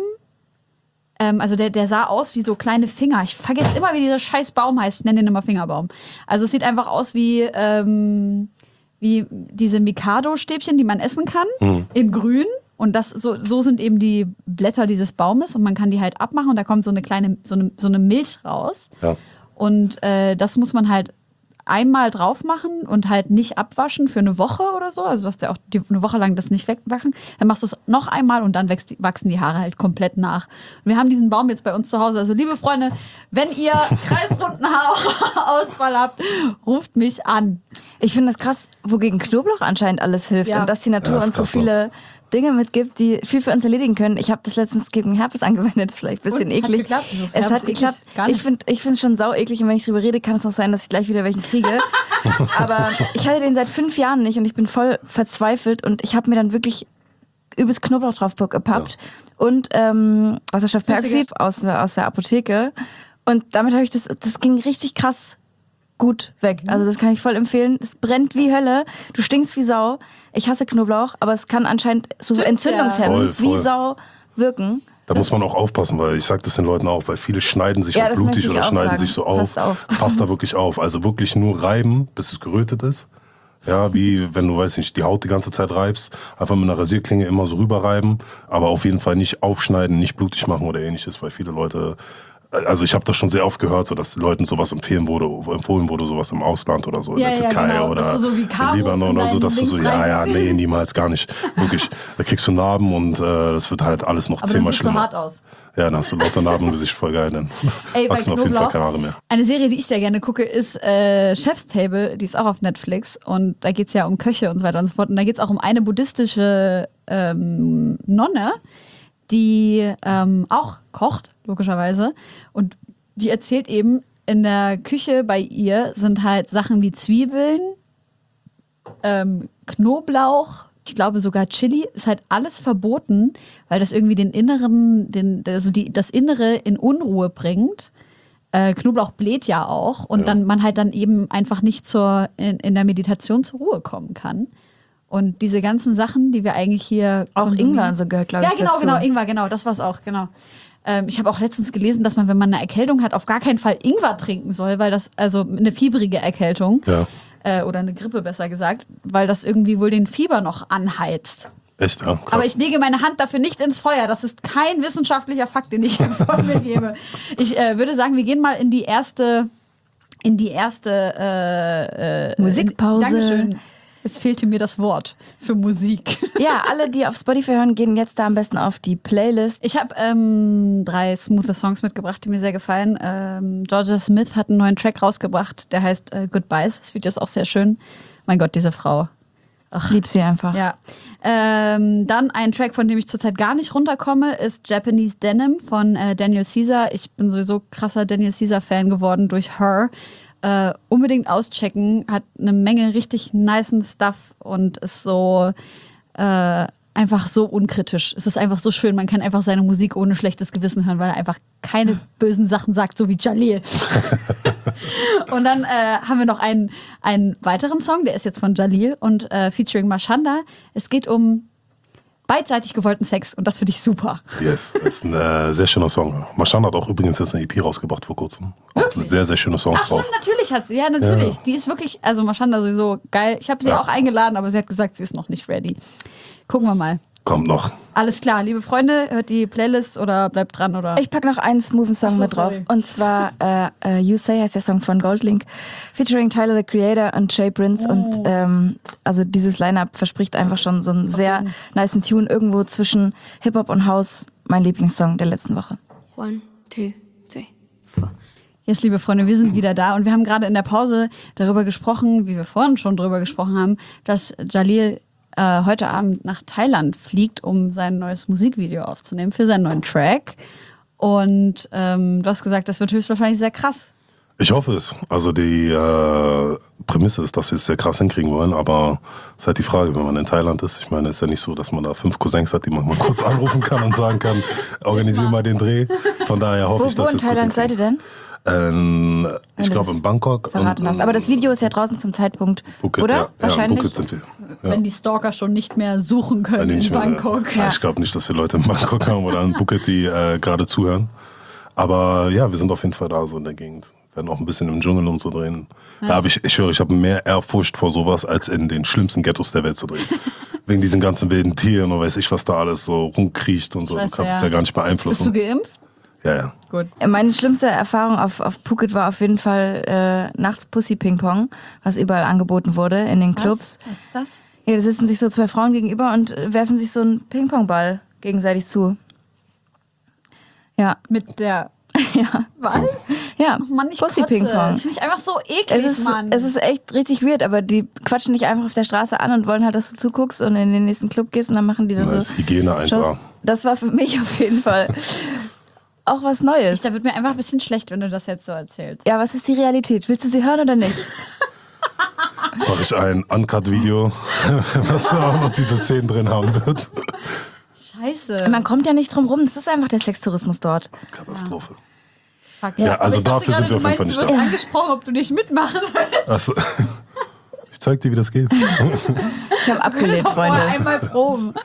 ähm, also der, der sah aus wie so kleine Finger. Ich vergesse immer, wie dieser scheiß Baum heißt. Ich nenne den immer Fingerbaum. Also es sieht einfach aus wie, ähm, wie diese Mikado-Stäbchen, die man essen kann, Mhm. in grün. Und das, so, so sind eben die Blätter dieses Baumes. Und man kann die halt abmachen und da kommt so eine kleine, so eine, so eine Milch raus. Ja. Und äh, das muss man halt einmal drauf machen und halt nicht abwaschen für eine Woche oder so. Also dass der auch die, eine Woche lang das nicht wegwaschen. Dann machst du es noch einmal und dann wächst die, wachsen die Haare halt komplett nach. Und wir haben diesen Baum jetzt bei uns zu Hause. Also liebe Freunde, wenn ihr kreisrunden Haarausfall habt, ruft mich an. Ich finde das krass, wogegen Knoblauch anscheinend alles hilft Ja. und dass die Natur Ja, ist uns so krass, ne? viele Dinge mitgibt, die viel für uns erledigen können. Ich habe das letztens gegen Herpes angewendet, das ist vielleicht ein bisschen Und? Hat eklig. geklappt? Das Es Herpes hat eklig? geklappt. Gar Ich nicht. finde ich es schon sau eklig und wenn ich drüber rede, kann es auch sein, dass ich gleich wieder welchen kriege. Aber ich hatte den seit fünf Jahren nicht und ich bin voll verzweifelt und ich habe mir dann wirklich übelst Knoblauch drauf gepappt und ähm, Wasserstoffperoxid aus, aus der Apotheke und damit habe ich das, das ging richtig krass gut weg. Also das kann ich voll empfehlen. Es brennt wie Hölle. Du stinkst wie Sau. Ich hasse Knoblauch, aber es kann anscheinend so Stimmt, entzündungshemmend ja. Voll, voll. wie Sau wirken. Da muss man auch aufpassen, weil ich sag das den Leuten auch, weil viele schneiden sich Ja, auch das möchte blutig ich oder auch schneiden sagen. sich so auf. Passt auf. Passt da wirklich auf. Also wirklich nur reiben, bis es gerötet ist. Ja, wie wenn du, weiß nicht, die Haut die ganze Zeit reibst. Einfach mit einer Rasierklinge immer so rüberreiben. Aber auf jeden Fall nicht aufschneiden, nicht blutig machen oder ähnliches, weil viele Leute... Also ich habe das schon sehr oft gehört, so dass den Leuten sowas empfehlen wurde, empfohlen wurde, sowas im Ausland oder so, in Ja, der ja, Türkei genau. oder Dass du so wie in Karos Libanon in oder so, deinen dass du so, Dings ja, ja, rein- nee, niemals, gar nicht. Wirklich, da kriegst du Narben und äh, das wird halt alles noch Aber dann zehnmal siehst du schlimmer. hart aus. Ja, dann hast du lauter Narben im Gesicht, voll geil, dann Ey, bei wachsen auf jeden Fall Knoblauch, keine Haare mehr. eine Serie, die ich sehr gerne gucke, ist äh, Chef's Table. Die ist auch auf Netflix. Und da geht es ja um Köche und so weiter und so fort. Und da geht es auch um eine buddhistische ähm, Nonne, die ähm, auch kocht, logischerweise. Und die erzählt eben, in der Küche bei ihr sind halt Sachen wie Zwiebeln, ähm, Knoblauch, ich glaube sogar Chili, ist halt alles verboten, weil das irgendwie den inneren, den, also die, das Innere in Unruhe bringt. Äh, Knoblauch bläht ja auch und Ja. dann man halt dann eben einfach nicht zur, in, in der Meditation zur Ruhe kommen kann. Und diese ganzen Sachen, die wir eigentlich hier Auch konsumieren- Ingwer und so gehört, glaube Ja, ich, genau, dazu. genau, Ingwer, genau, das war's auch, genau. Ähm, ich habe auch letztens gelesen, dass man, wenn man eine Erkältung hat, auf gar keinen Fall Ingwer trinken soll, weil das, also eine fiebrige Erkältung, Ja, äh, oder eine Grippe besser gesagt, weil das irgendwie wohl den Fieber noch anheizt. echt, ja, krass. Aber ich lege meine Hand dafür nicht ins Feuer. Das ist kein wissenschaftlicher Fakt, den ich hier von mir gebe. Ich äh, würde sagen, wir gehen mal in die erste, in die erste äh, äh, Musikpause. In, Dankeschön. Jetzt fehlte mir das Wort für Musik. Ja, alle, die auf Spotify hören, gehen jetzt da am besten auf die Playlist. Ich habe ähm, drei smoothe Songs mitgebracht, die mir sehr gefallen. Ähm, Georgia Smith hat einen neuen Track rausgebracht, der heißt äh, Goodbyes. Das Video ist auch sehr schön. Mein Gott, diese Frau. Ach, lieb sie einfach. Ja. Ähm, dann ein Track, von dem ich zurzeit gar nicht runterkomme, ist Japanese Denim von äh, Daniel Caesar. Ich bin sowieso krasser Daniel Caesar-Fan geworden durch Her. Äh, unbedingt auschecken, hat eine Menge richtig nicen Stuff und ist so äh, einfach so unkritisch. Es ist einfach so schön, man kann einfach seine Musik ohne schlechtes Gewissen hören, weil er einfach keine bösen Sachen sagt, so wie Jalil. Und dann äh, haben wir noch einen, einen weiteren Song, der ist jetzt von Jalil und äh, featuring Mashanda. Es geht um beidseitig gewollten Sex und das finde ich super. Yes, das ist ein äh, sehr schöner Song. Maschan hat auch übrigens jetzt eine E P rausgebracht vor kurzem. Auch sehr, sehr schöne Songs Ach stimmt, drauf. natürlich hat sie, ja natürlich. Ja. Die ist wirklich, also Mashanda sowieso geil. Ich habe sie Ja. auch eingeladen, aber sie hat gesagt, sie ist noch nicht ready. Gucken wir mal. Kommt noch. Alles klar, liebe Freunde, hört die Playlist oder bleibt dran oder. Ich packe noch einen smoothen Song Ach so, mit drauf. sorry. Und zwar äh, äh, You Say heißt der Song von Goldlink, featuring Tyler, the Creator und Jay Prince. Oh. Und ähm, also dieses Line-Up verspricht einfach schon so einen sehr jeden. nicen Tune irgendwo zwischen Hip-Hop und House. Mein Lieblingssong der letzten Woche. One, two, three, four. Jetzt, liebe Freunde, wir sind wieder da und wir haben gerade in der Pause darüber gesprochen, wie wir vorhin schon darüber gesprochen haben, dass Jalil äh, heute Abend nach Thailand fliegt, um sein neues Musikvideo aufzunehmen für seinen neuen Track. Und ähm, du hast gesagt, das wird höchstwahrscheinlich sehr krass. Ich hoffe es. Also die äh, Prämisse ist, dass wir es sehr krass hinkriegen wollen, aber es ist halt die Frage, wenn man in Thailand ist. Ich meine, es ist ja nicht so, dass man da fünf Cousins hat, die man mal kurz anrufen kann und sagen kann, organisier mal den Dreh. Von daher hoffe Wo, ich, wo dass wir in es gut Thailand seid ihr denn? Ähm, ich du glaube das in Bangkok. Verraten und, hast. Aber das Video ist ja draußen zum Zeitpunkt, Phuket, oder? Ja, ja, in Wahrscheinlich. Phuket sind wir. Ja. Wenn die Stalker schon nicht mehr suchen können Nee, in nicht mehr, Bangkok. Ja. Ich glaube nicht, dass wir Leute in Bangkok haben oder in Phuket, die äh, gerade zuhören. Aber ja, wir sind auf jeden Fall da so in der Gegend. Werden auch ein bisschen im Dschungel und so drehen. Da habe ich, ich höre, ich habe mehr Ehrfurcht vor sowas, als in den schlimmsten Ghettos der Welt zu drehen. Wegen diesen ganzen wilden Tieren und weiß ich, was da alles so rumkriecht und so. Scheiße, du kannst ja. es ja gar nicht Bist du beeinflussen. geimpft? Ja, ja. Gut. Meine schlimmste Erfahrung auf, auf Phuket war auf jeden Fall äh, nachts Pussy-Ping-Pong, was überall angeboten wurde in den Clubs. Was ist das? Ja, da sitzen sich so zwei Frauen gegenüber und äh, werfen sich so einen Ping-Pong-Ball gegenseitig zu. Ja, Mit der. ja, Was? ja. Ach Mann, ich kotze. Pussy-Ping-Pong. Das finde ich einfach so eklig, Es ist, Mann. es ist echt richtig weird, aber die quatschen dich einfach auf der Straße an und wollen halt, dass du zuguckst und in den nächsten Club gehst und dann machen die da Nice. so Hygiene eins Shows. A. Das war für mich auf jeden Fall auch was Neues. Da wird mir einfach ein bisschen schlecht, wenn du das jetzt so erzählst. Ja, was ist die Realität? Willst du sie hören oder nicht? Jetzt mache ich ein Uncut-Video, was auch noch diese Szenen drin haben wird. Scheiße. Man kommt ja nicht drum rum, das ist einfach der Sextourismus dort. Katastrophe. Fuck. Ja, also Aber ich dachte dafür sind gerade, wir auf jeden du meinst, Fall nicht du wirst da. angesprochen, ob du nicht mitmachen willst. Also, ich zeig dir, wie das geht. Ich habe abgelehnt, Doch mal Freunde. einmal proben.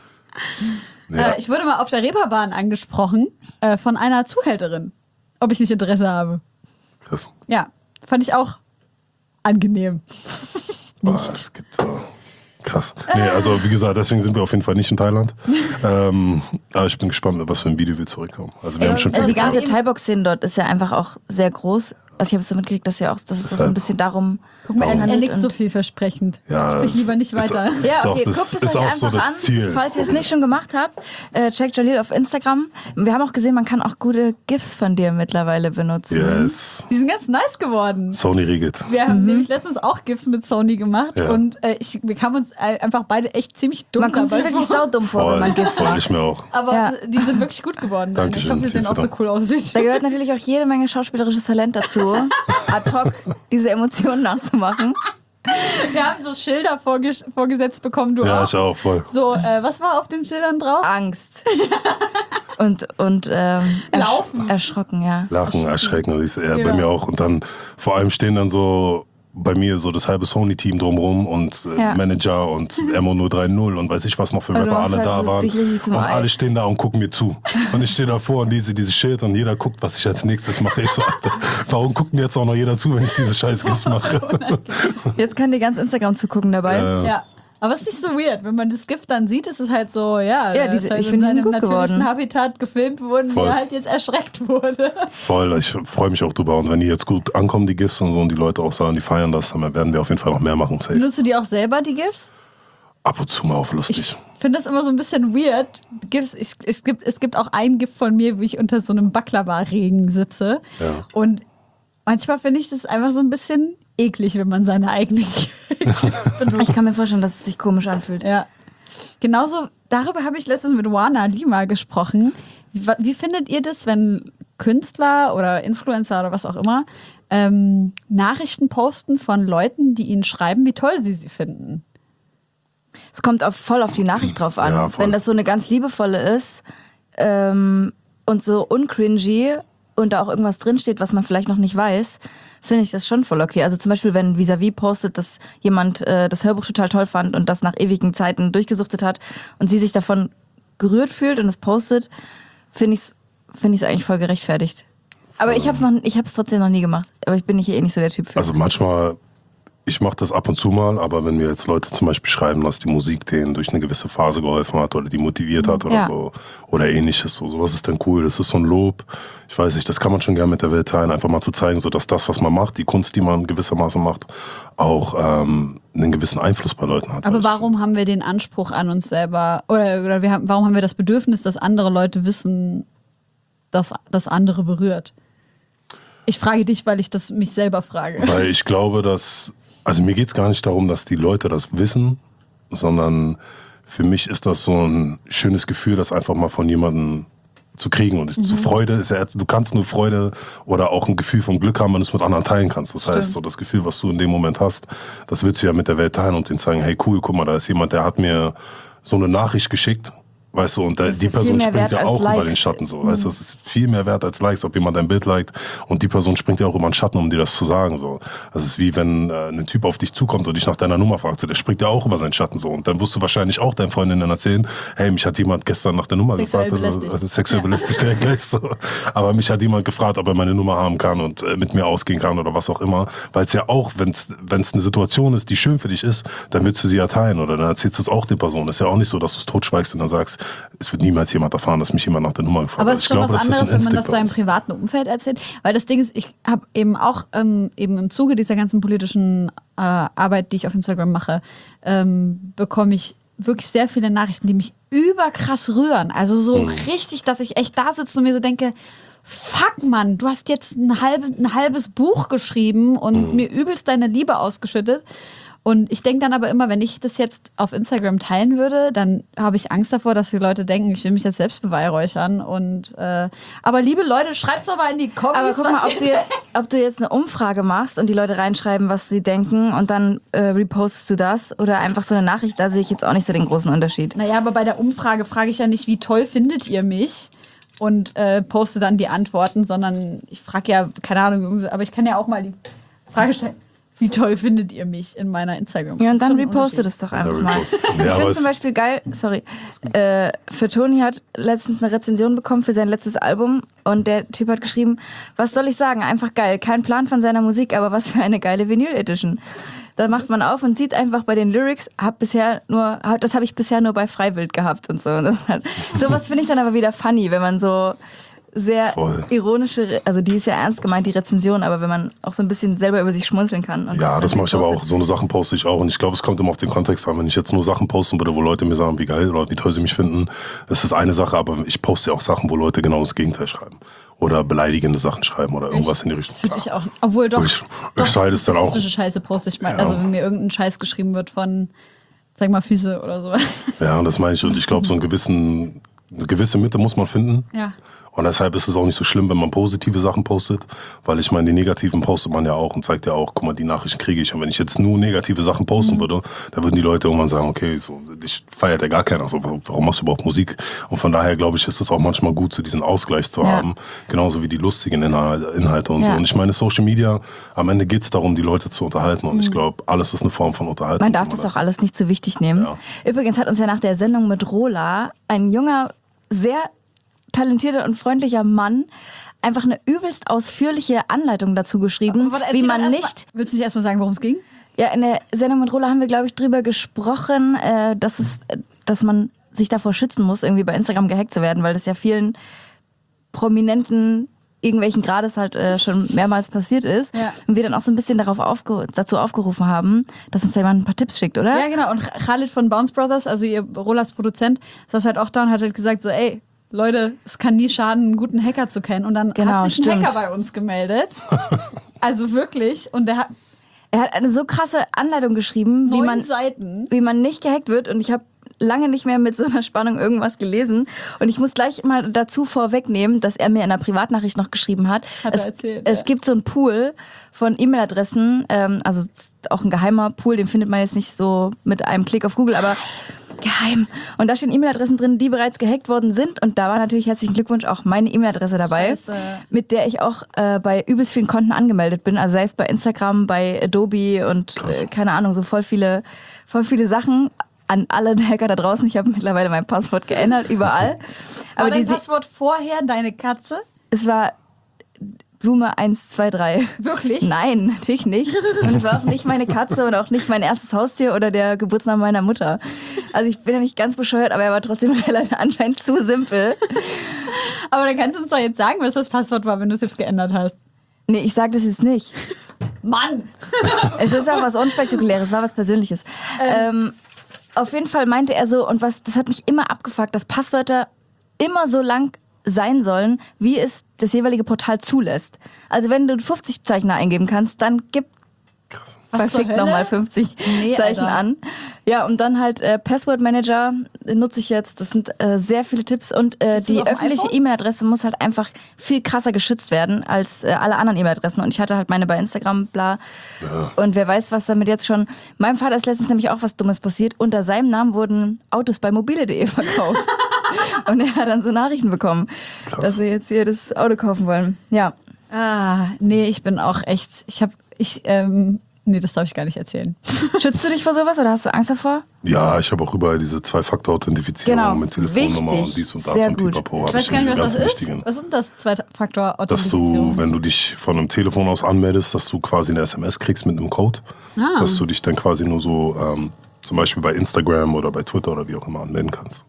Ja. Äh, ich wurde mal auf der Reeperbahn angesprochen äh, von einer Zuhälterin, ob ich nicht Interesse habe. Krass. Ja, fand ich auch angenehm. Boah, es gibt so. Krass. Nee, also wie gesagt, deswegen sind wir auf jeden Fall nicht in Thailand. ähm, aber ich bin gespannt, mit was für ein Video wir zurückkommen. Also wir Ja, haben schon also Also viel die ganze eben- Thai-Box-Szene dort ist ja einfach auch sehr groß. Also ich habe es so mitgekriegt, dass ja auch, dass es so ein bisschen darum Guck mal, er, er handelt nickt und- so vielversprechend. Ja, Sprich es lieber nicht ist- weiter. Ja, Ist auch okay, das- guckt es ist euch auch einfach so das an, Ziel. falls ihr es nicht schon gemacht habt. Äh, checkt Jalil auf Instagram. Wir haben auch gesehen, man kann auch gute GIFs von dir mittlerweile benutzen. Yes. Die sind ganz nice geworden. Sony regelt. Wir haben nämlich letztens auch GIFs mit Sony gemacht Ja. und äh, ich, wir kamen uns äh, einfach beide echt ziemlich dumm Man kommt sich dabei wirklich vor. saudumm vor, wenn Voll, man GIFs voll, macht. ich mir auch. Aber Ja. die sind wirklich gut geworden. Daniel. Ich Dankeschön, hoffe, wir sehen vielen auch so Dank. cool aus wie Da gehört natürlich auch jede Menge schauspielerisches Talent dazu, ad hoc diese Emotionen nachzumachen. Wir haben so Schilder vorge vorgesetzt bekommen, du Ja, auch. ich auch, voll. So, äh, was war auf den Schildern drauf? Angst. Und, und ähm, ersch Laufen. erschrocken, ja. Lachen, erschrecken, das ist eher Genau. bei mir auch. Und dann vor allem stehen dann so bei mir so das halbe Sony-Team drumrum und äh, Ja. Manager und M O null drei null und weiß ich was noch für Also du Rapper machst alle halt da so waren. dich richtig zum Und Ei. alle stehen da und gucken mir zu. Und ich stehe davor und lese dieses Schild und jeder guckt, was ich als nächstes mache. Ich so, Alter, warum guckt mir jetzt auch noch jeder zu, wenn ich diese scheiß Gifts mache? Jetzt kann dir ganz Instagram zugucken dabei. Äh, Ja. Aber es ist nicht so weird. Wenn man das Gift dann sieht, ist es halt so, ja, Ja, der diese- ist halt ich in finde, die sind seinem gut natürlichen geworden. Habitat gefilmt worden, wie Voll. er halt jetzt erschreckt wurde. Voll, ich freue mich auch drüber. Und wenn die jetzt gut ankommen, die Gifts und so, und die Leute auch sagen, die feiern das, dann werden wir auf jeden Fall noch mehr machen. Safe. Benutzt du die auch selber, die Gifts? Ab und zu mal auf Ich lustig. finde das immer so ein bisschen weird. Gifts, ich, es, gibt, es gibt auch ein Gift von mir, wie ich unter so einem Baklava-Regen sitze. Ja. Und manchmal finde ich das einfach so ein bisschen eklig, wenn man seine eigenen Gifts benutzt. Ich kann mir vorstellen, dass es sich komisch anfühlt. Ja. Genauso, darüber habe ich letztens mit Wana Lima gesprochen. Wie, wie findet ihr das, wenn Künstler oder Influencer oder was auch immer ähm, Nachrichten posten von Leuten, die ihnen schreiben, wie toll sie sie finden? Es kommt auf, voll auf die Nachricht drauf an. Ja, voll. Wenn das so eine ganz liebevolle ist ähm, und so uncringy und da auch irgendwas drinsteht, was man vielleicht noch nicht weiß, finde ich das schon voll okay. Also zum Beispiel, wenn Vis-a-vis postet, dass jemand äh, das Hörbuch total toll fand und das nach ewigen Zeiten durchgesuchtet hat und sie sich davon gerührt fühlt und es postet, finde ich es find ich's eigentlich voll gerechtfertigt. Aber ich habe es noch, ich habe es trotzdem noch nie gemacht. Aber ich bin nicht eh nicht so der Typ für. Also manchmal, ich mache das ab und zu mal, aber wenn mir jetzt Leute zum Beispiel schreiben, dass die Musik denen durch eine gewisse Phase geholfen hat oder die motiviert hat oder Ja. so oder ähnliches, so sowas ist dann cool. Das ist so ein Lob. Ich weiß nicht, das kann man schon gerne mit der Welt teilen, einfach mal zu zeigen, so dass das, was man macht, die Kunst, die man gewissermaßen macht, auch ähm, einen gewissen Einfluss bei Leuten hat. Aber Weil ich- warum haben wir den Anspruch an uns selber oder, oder wir haben, warum haben wir das Bedürfnis, dass andere Leute wissen, dass das andere berührt? Ich frage dich, weil ich das mich selber frage. Weil ich glaube, dass, also mir geht's gar nicht darum, dass die Leute das wissen, sondern für mich ist das so ein schönes Gefühl, das einfach mal von jemandem zu kriegen. Und mhm. Freude ist ja, du kannst nur Freude oder auch ein Gefühl von Glück haben, wenn du es mit anderen teilen kannst. Das heißt, so das Gefühl, was du in dem Moment hast, das willst du ja mit der Welt teilen und denen zeigen, hey cool, guck mal, da ist jemand, der hat mir so eine Nachricht geschickt. Weißt du, und der, ist die viel Person mehr springt wert ja als auch über den Likes. Schatten so. Weißt du, es ist viel mehr wert als Likes, ob jemand dein Bild liked und die Person springt ja auch über den Schatten, um dir das zu sagen. So. Das ist wie wenn äh, ein Typ auf dich zukommt und dich nach deiner Nummer fragt. So, der springt ja auch über seinen Schatten so. Und dann wirst du wahrscheinlich auch deinen Freundinnen erzählen, hey, mich hat jemand gestern nach der Nummer Sexuell gefragt. belästigt. Also, sexuell Ja. belästigt ja gleich so. Aber mich hat jemand gefragt, ob er meine Nummer haben kann und äh, mit mir ausgehen kann oder was auch immer. Weil es ja auch, wenn es eine Situation ist, die schön für dich ist, dann willst du sie ja teilen oder dann erzählst du es auch der Person. Es ist ja auch nicht so, dass du es totschweigst und dann sagst, es wird niemals jemand erfahren, dass mich jemand nach der Nummer gefragt Aber hat. es ist Ich schon glaube, was das ist anderes, ein wenn man das Instinkt seinem bei uns. privaten Umfeld erzählt. Weil das Ding ist, ich habe eben auch ähm, eben im Zuge dieser ganzen politischen äh, Arbeit, die ich auf Instagram mache, ähm, bekomme ich wirklich sehr viele Nachrichten, die mich überkrass rühren. Also so Mhm. richtig, dass ich echt da sitze und mir so denke, fuck Mann, du hast jetzt ein halbes, ein halbes Buch geschrieben und Mhm. mir übelst deine Liebe ausgeschüttet. Und ich denke dann aber immer, wenn ich das jetzt auf Instagram teilen würde, dann habe ich Angst davor, dass die Leute denken, ich will mich jetzt selbst beweihräuchern. Und, äh, aber liebe Leute, schreibt's doch mal in die Kommis, Aber guck was mal, ob ihr du, jetzt, ob du jetzt eine Umfrage machst und die Leute reinschreiben, was sie denken und dann äh, repostest du das oder einfach so eine Nachricht, da sehe ich jetzt auch nicht so den großen Unterschied. Naja, aber bei der Umfrage frage ich ja nicht, wie toll findet ihr mich, und äh, poste dann die Antworten, sondern ich frage ja, keine Ahnung, aber ich kann ja auch mal die Frage stellen, wie toll findet ihr mich in meiner Instagram? Ja, und Das ist dann schon ein reposte Unterschied. das doch einfach Ja, mal. repost. Ich Ja, aber finde es- zum Beispiel geil, sorry, äh, für Toni hat letztens eine Rezension bekommen für sein letztes Album und der Typ hat geschrieben, was soll ich sagen, einfach geil, kein Plan von seiner Musik, aber was für eine geile Vinyl-Edition. Da macht man auf und sieht einfach bei den Lyrics, hab bisher nur, hab- das habe ich bisher nur bei Freiwild gehabt und so. Und das ist halt, sowas finde ich dann aber wieder funny, wenn man so sehr Voll. ironische, also die ist ja ernst gemeint, die Rezension, aber wenn man auch so ein bisschen selber über sich schmunzeln kann. Und Ja, das dann mache ich aber auch. postet. So eine Sachen poste ich auch. Und ich glaube, es kommt immer auf den Kontext an. Wenn ich jetzt nur Sachen posten würde, wo Leute mir sagen, wie geil oder wie toll sie mich finden, das ist eine Sache. Aber ich poste ja auch Sachen, wo Leute genau das Gegenteil schreiben. Oder beleidigende Sachen schreiben oder irgendwas in die Richtung. Das würde ich auch, obwohl doch, Ich- doch ich teile es dann auch. sexistische Scheiße poste ich mal. Ja. Also wenn mir irgendein Scheiß geschrieben wird von, sag mal, Füße oder sowas. Ja, und das meine ich. Und ich glaube, so einen gewissen, eine gewisse Mitte muss man finden. Ja. Und deshalb ist es auch nicht so schlimm, wenn man positive Sachen postet, weil ich meine, die negativen postet man ja auch und zeigt ja auch, guck mal, die Nachrichten kriege ich. Und wenn ich jetzt nur negative Sachen posten Mhm. würde, dann würden die Leute irgendwann sagen, okay, so, dich feiert ja gar keiner. So, warum machst du überhaupt Musik? Und von daher glaube ich, ist es auch manchmal gut, so diesen Ausgleich zu Ja. haben, genauso wie die lustigen Inhal- Inhalte und so. Ja. Und ich meine, Social Media, am Ende geht es darum, die Leute zu unterhalten. Und ich glaube, alles ist eine Form von Unterhaltung. Man darf das auch alles nicht zu wichtig nehmen. Ja. Übrigens hat uns ja nach der Sendung mit Rola ein junger, sehr talentierter und freundlicher Mann einfach eine übelst ausführliche Anleitung dazu geschrieben, Aber warte, erzähl wie doch man erst nicht... Mal, willst du nicht erstmal sagen, worum es ging? Ja, in der Sendung mit Rola haben wir, glaube ich, drüber gesprochen, äh, dass, es, äh, dass man sich davor schützen muss, irgendwie bei Instagram gehackt zu werden, weil das ja vielen Prominenten irgendwelchen Grades halt äh, schon mehrmals passiert ist. Ja. Und wir dann auch so ein bisschen darauf aufge dazu aufgerufen haben, dass uns da jemand ein paar Tipps schickt, oder? Ja, genau. Und Khalid von Bounce Brothers, also ihr Rolas Produzent, saß halt auch da und hat halt gesagt so, ey, Leute, es kann nie schaden, einen guten Hacker zu kennen. Und dann Genau, hat sich ein stimmt. Hacker bei uns gemeldet. Also wirklich. Und der hat Er hat eine so krasse Anleitung geschrieben, wie neun man, Seiten. wie man nicht gehackt wird. Und ich habe lange nicht mehr mit so einer Spannung irgendwas gelesen. Und ich muss gleich mal dazu vorwegnehmen, dass er mir in einer Privatnachricht noch geschrieben hat. Hat es er erzählt, es ja. gibt so einen Pool von E-Mail-Adressen, ähm, also es ist auch ein geheimer Pool, den findet man jetzt nicht so mit einem Klick auf Google, aber geheim. Und da stehen E-Mail-Adressen drin, die bereits gehackt worden sind. Und da war natürlich herzlichen Glückwunsch auch meine E-Mail-Adresse dabei, Scheiße. mit der ich auch äh, bei übelst vielen Konten angemeldet bin. Also sei es bei Instagram, bei Adobe und äh, keine Ahnung, so voll viele, voll viele Sachen. An alle Hacker da draußen, ich habe mittlerweile mein Passwort geändert, überall. Aber Aber dein diese, Passwort vorher, deine Katze? es war Blume eins, zwei, drei. Wirklich? Nein, natürlich nicht. Und es war auch nicht meine Katze und auch nicht mein erstes Haustier oder der Geburtsname meiner Mutter. Also ich bin ja nicht ganz bescheuert, aber er war trotzdem relativ anscheinend zu simpel. Aber dann kannst du uns doch jetzt sagen, was das Passwort war, wenn du es jetzt geändert hast. Nee, ich sag das jetzt nicht. Mann! Es ist auch was Unspektakuläres, es war was Persönliches. Ähm, auf jeden Fall meinte er so, und was, das hat mich immer abgefuckt, dass Passwörter immer so lang sein sollen, wie es das jeweilige Portal zulässt. Also wenn du fünfzig Zeichen eingeben kannst, dann gib Was zur verfickt Hölle? nochmal fünfzig Nee, Zeichen Alter. an. Ja, und dann halt äh, Password Manager nutze ich jetzt. Das sind äh, sehr viele Tipps und äh, Ist das die auf dem öffentliche iPhone? E-Mail-Adresse muss halt einfach viel krasser geschützt werden als äh, alle anderen E-Mail-Adressen. Und ich hatte halt meine bei Instagram, bla. Und wer weiß, was damit jetzt schon... Meinem Vater ist letztens nämlich auch was Dummes passiert. Unter seinem Namen wurden Autos bei mobile punkt de verkauft. Und er hat dann so Nachrichten bekommen, Krass. dass wir jetzt hier das Auto kaufen wollen. Ja. Ah, nee, ich bin auch echt. Ich hab. Ich, ähm. Nee, das darf ich gar nicht erzählen. Schützt du dich vor sowas oder hast du Angst davor? Ja, ich habe auch überall diese Zwei-Faktor-Authentifizierung Genau. mit Telefonnummer Wichtig. und dies und das Sehr und gut. Pipapo. Ich Hab weiß gar nicht, diese was das ganzen ist. wichtigen. Was ist denn das? Dass Zwei-Faktor-Authentifizierung? du, wenn du dich von einem Telefon aus anmeldest, dass du quasi eine S M S kriegst mit einem Code, Ah. dass du dich dann quasi nur so ähm, zum Beispiel bei Instagram oder bei Twitter oder wie auch immer anmelden kannst.